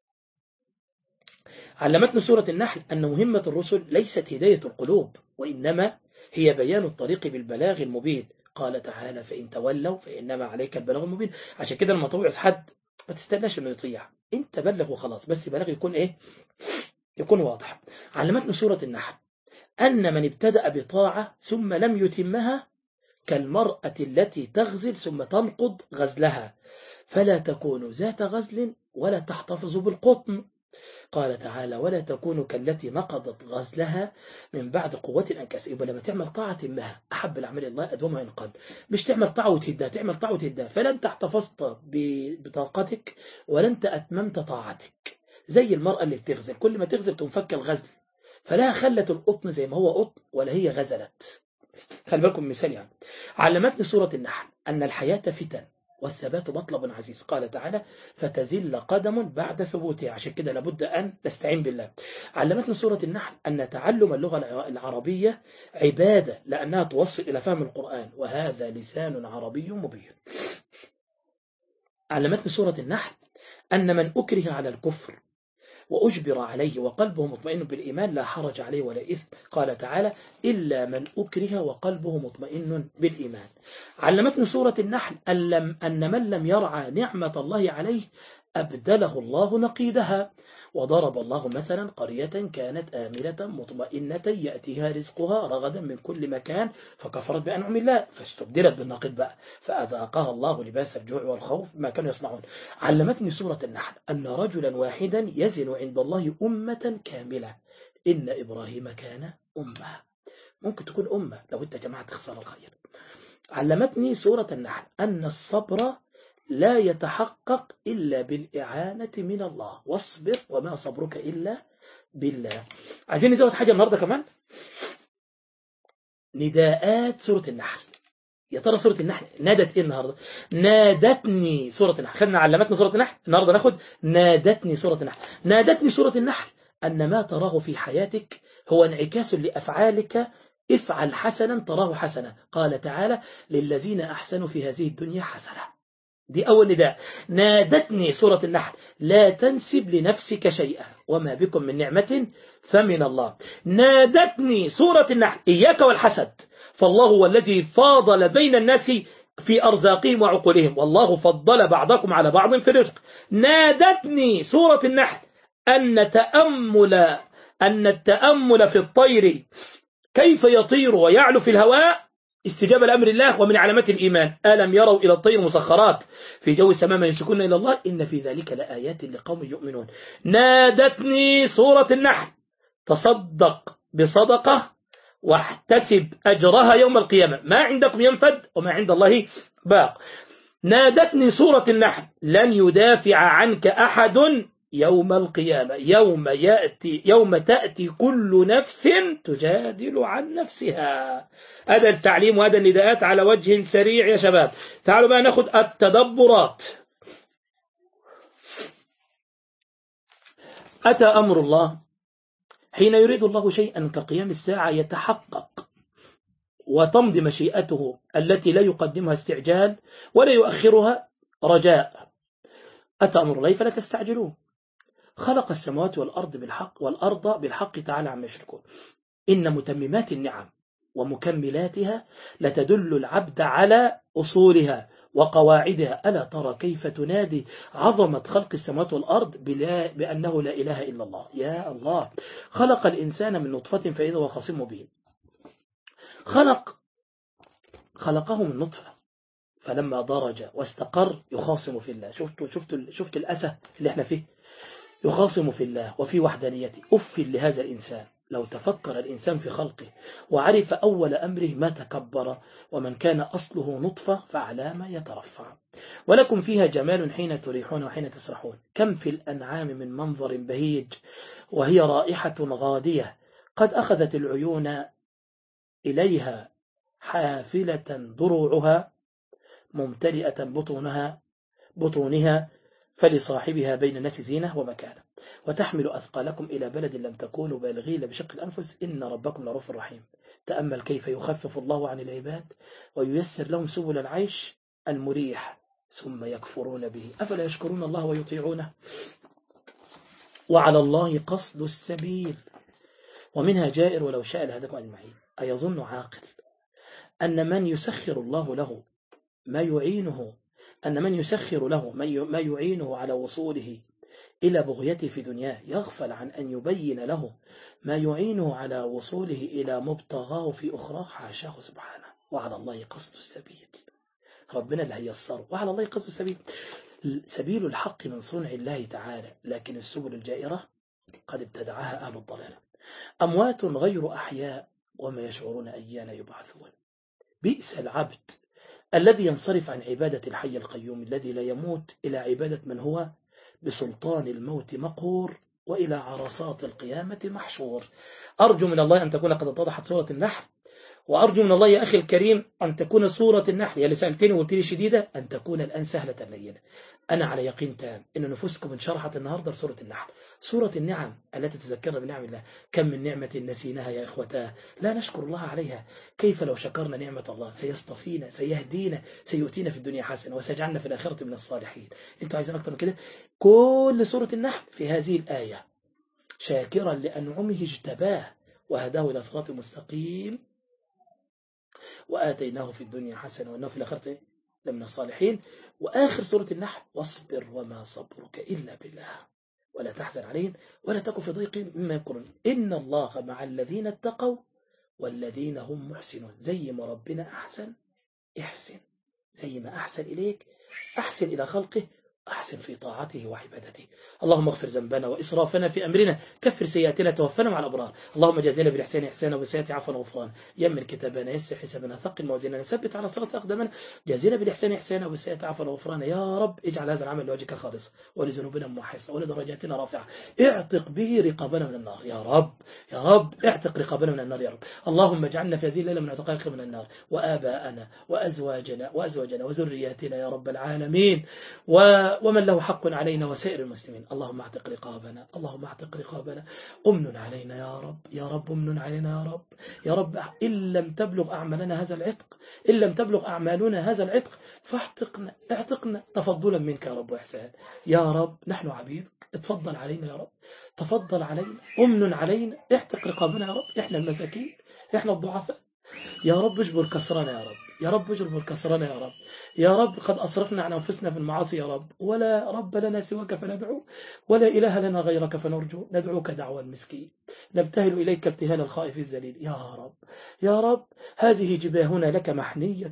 علمتنا سورة النحل أن مهمة الرسل ليست هداية القلوب، وإنما هي بيان الطريق بالبلاغ المبين. قال تعالى فإن تولوا فإنما عليك البلاغ المبين. عشان كده لما توعظ حد ما تستناش انه يطيع، انت بلغ وخلاص، بس بلاغ يكون ايه، يكون واضح. علمتنا سورة النحل أن من ابتدأ بطاعة ثم لم يتمها كالمرأة التي تغزل ثم تنقض غزلها، فلا تكونوا ذات غزل ولا تحتفظوا بالقطن. قال تعالى ولا تكونوا كالتي نقضت غزلها من بعد قوة أنكاسا. يبقى لما تعمل طاعة تمها، أحب الأعمال الله أدومها ينقل، مش تعمل طاعة وتهدها، تعمل طاعة وتهدها، فلا أنت احتفظت بطاقتك ولا أنت أتممت طاعتك. زي المرأة اللي بتغزل، كل ما تغزل تنفك الغزل، فلا خلت القطن زي ما هو قطن ولا هي غزلت. خلي بالكم مثال يعني. علمتني سورة النحل أن الحياة فتن والثبات مطلب عزيز. قال تعالى فتزل قدم بعد ثبوتها، عشان كده لابد أن نستعين بالله. علمتنا سورة النحل أن تعلم اللغة العربية عبادة، لأنها توصل إلى فهم القرآن، وهذا لسان عربي مبين. علمتنا سورة النحل أن من أكره على الكفر وأجبر عليه وقلبه مطمئن بالإيمان لا حرج عليه ولا إثم. قال تعالى إلا من أكره وقلبه مطمئن بالإيمان. علمتنا سورة النحل أن من لم يرعى نعمة الله عليه أبدله الله نقيدها. وضرب الله مثلا قرية كانت آمنة مطمئنة يأتيها رزقها رغدا من كل مكان فكفرت بأنعم الله فاستبدلت بالنقيض بقى فأذاقها الله لباس الجوع والخوف ما كانوا يصنعون. علمتني سورة النحل أن رجلا واحدا يزن عند الله أمة كاملة. إن إبراهيم كان أمة. ممكن تكون أمة لو أنت جماعة تخسر الخير. علمتني سورة النحل أن الصبر لا يتحقق إلا بالإعانة من الله، واصبر وما صبرك إلا بالله. عايزين نزود حاجة النهاردة كمان، نداءات سورة النحل. يا ترى سورة النحل نادت إيه النهاردة؟ نادتني سورة النحل. خدنا علمتنا سورة النحل، النهاردة ناخد نادتني سورة النحل. نادتني سورة النحل أن ما تراه في حياتك هو انعكاس لأفعالك، افعل حسنا تراه حسنا. قال تعالى للذين أحسنوا في هذه الدنيا حسنة. دي أول نداء. نادتني سورة النحل لا تنسب لنفسك شيئا وما بكم من نعمة فمن الله. نادتني سورة النحل إياك والحسد، فالله هو الذي فاضل بين الناس في أرزاقهم وعقولهم، والله فضل بعضكم على بعض في الرزق. نادتني سورة النحل أن تأمل أن التأمل في الطير كيف يطير ويعلو في الهواء استجابة لأمر الله ومن علامات الإيمان. ألم يروا إلى الطير مسخرات في جو السماء ما يمسكون إلى الله إن في ذلك لآيات لقوم يؤمنون. نادتني سورة النحل تصدق بصدقة واحتسب أجرها يوم القيامة، ما عندكم ينفد وما عند الله باق. نادتني سورة النحل لن يدافع عنك أحد يوم القيامة، يوم يأتي يوم تأتي كل نفس تجادل عن نفسها. هذا التعليم وهذا النداءات على وجه سريع يا شباب. تعالوا بقى ناخد التدبرات. أتى أمر الله حين يريد الله شيئا كقيام الساعة يتحقق وتمضي مشيئته التي لا يقدمها استعجال ولا يؤخرها رجاء. أتى أمر الله فلا تستعجلوه. خلق السماوات والأرض بالحق والأرض بالحق تعالى عما يشركون. إن متممات النعم ومكملاتها لتدل العبد على أصولها وقواعدها. ألا ترى كيف تنادي عظمة خلق السماوات والأرض بأنه لا إله إلا الله. يا الله. خلق الإنسان من نطفة فإذا هو خصيم مبين. خلق خلقه من نطفة فلما درج واستقر يخاصم في الله. شفتوا شفتوا شفت الأسى اللي احنا فيه، يخاصم في الله وفي وحدانيته. أف لهذا الإنسان لو تفكر الإنسان في خلقه وعرف أول أمره ما تكبر، ومن كان أصله نطفة فعلى ما يترفع. ولكم فيها جمال حين تريحون وحين تسرحون. كم في الأنعام من منظر بهيج وهي رائحة غادية، قد أخذت العيون إليها حافلة ضروعها ممتلئة بطونها بطونها فلصاحبها بين الناس زينة ومكانة. وتحمل أثقالكم إلى بلد لم تكونوا بالغين بشق الأنفس إن ربكم لرؤوف رحيم. تأمل كيف يخفف الله عن العباد وييسر لهم سبل العيش المريح ثم يكفرون به. أفلا يشكرون الله ويطيعونه. وعلى الله قصد السبيل ومنها جائر ولو شاء لهداكم أجمعين. أيظن عاقل أن من يسخر الله له ما يعينه أن من يسخر له ما يعينه على وصوله إلى بغيته في دنياه يغفل عن أن يبين له ما يعينه على وصوله إلى مبتغاه في أخرى؟ حاشاه سبحانه. وعلى الله قصد السبيل، ربنا اللي هيسره. وعلى الله قصد السبيل، سبيل الحق من صنع الله تعالى، لكن السبل الجائرة قد ابتدعها أهل الضلال. أموات غير أحياء وما يشعرون أيان يبعثون. بئس العبد الذي ينصرف عن عبادة الحي القيوم الذي لا يموت إلى عبادة من هو بسلطان الموت مقهور وإلى عرصات القيامة محشور. أرجو من الله أن تكون قد اتضحت سورة النحل، وأرجو من الله يا أخي الكريم أن تكون سورة النحل، يا اللي سألتني وقلت لي شديدة، أن تكون الآن سهلة لينة. أنا على يقين تام إن نفوسكم انشرحت النهاردة لسورة النحل، سورة النعم التي تذكرنا بنعم الله. كم من نعمة نسيناها يا إخوتاه لا نشكر الله عليها. كيف لو شكرنا نعمة الله سيصطفينا سيهدينا سيؤتينا في الدنيا حسنة وسيجعلنا في الآخرة من الصالحين. أنتوا عايزين أكتر من كده؟ كل سورة النحل في هذه الآية شاكرا لأنعمه اجتباه وهداه إلى صراط مستقيم وآتيناه في الدنيا حسنة وأنه في الآخرة لمن الصالحين. وآخر سورة النحل واصبر وما صبرك إلا بالله ولا تحزن عليهم ولا تكن في ضيق مما يقولون إن الله مع الذين اتقوا والذين هم محسنون. زي ما ربنا أحسن احسن، زي ما أحسن إليك أحسن إلى خلقه، أحسن في طاعته وعبادته. اللهم اغفر ذنبنا وإسرافنا في أمرنا، كفر سيئاتنا توفنا مع الأبرار. اللهم جازينا بالإحسان إحسانا وبالسيئات عفوا وغفران. يمن كتابنا يسر حسابنا ثقل موازيننا ثبت على صراط أقدامنا. جازينا بالإحسان إحسانا وبالسيئات عفوا وغفران. يا رب اجعل هذا العمل لوجهك خالص ولذنوبنا محصة ولدرجاتنا رافعة. اعتق به رقابنا من النار يا رب، يا رب اعتق رقابنا من النار يا رب. اللهم اجعلنا في هذه الليلة من عتقائك من النار، وآباءنا وأزواجنا وأزواجنا وذرياتنا يا رب العالمين، و ومن له حق علينا وسائر المسلمين. اللهم اعتق رقابنا، اللهم اعتق رقابنا. أمن علينا يا رب، يا رب أمن علينا يا رب، يا رب إن لم تبلغ أعمالنا هذا العتق، إن لم تبلغ أعمالنا هذا العتق فاعتقنا، اعتقنا تفضلا منك يا رب وإحسان. يا رب نحن عبيدك، اتفضل علينا يا رب، تفضل علينا، أمن علينا، اعتق رقابنا يا رب. إحنا المساكين، إحنا الضعفاء، يا رب اجبر كسرنا يا رب، يا رب اجبر كسرنا يا رب. يا رب قد أصرفنا عن أنفسنا في المعاصي يا رب، ولا رب لنا سواك فندعو، ولا إله لنا غيرك فنرجو. ندعوك دعوى المسكين، نبتهل إليك ابتهال الخائف الذليل. يا رب، يا رب هذه جباهنا لك محنية،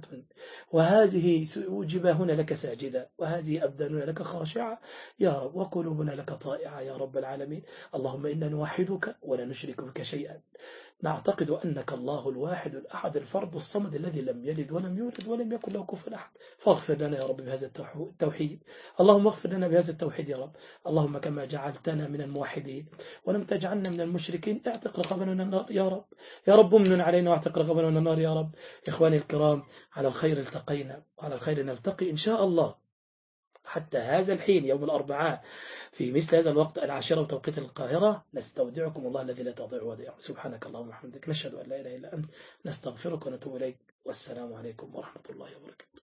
وهذه جباهنا لك ساجدة، وهذه أبداننا لك خاشعة يا رب، وقلوبنا لك طائعة يا رب العالمين. اللهم إنا نوحدك ولا نشرك بك شيئا، نعتقد أنك الله الواحد الأحد الفرد الصمد الذي لم يلد ولم يولد ولم يكن له كفوا أحد. فاغفر لنا يا رب بهذا التوحيد، اللهم اغفر لنا بهذا التوحيد يا رب. اللهم كما جعلتنا من الموحدين ولم تجعلنا من المشركين اعتق رقبنا من النار يا رب، يا رب امن علينا واعتق رقبنا من النار يا رب. إخواني الكرام، على الخير التقينا وعلى الخير نلتقي إن شاء الله. حتى هذا الحين يوم الأربعاء في مثل هذا الوقت العاشرة بتوقيت القاهرة نستودعكم الله الذي لا تضيع ودائعه. سبحانك اللهم وبحمدك نشهد أن لا إله إلا أنت نستغفرك ونتوب إليك. والسلام عليكم ورحمة الله وبركاته.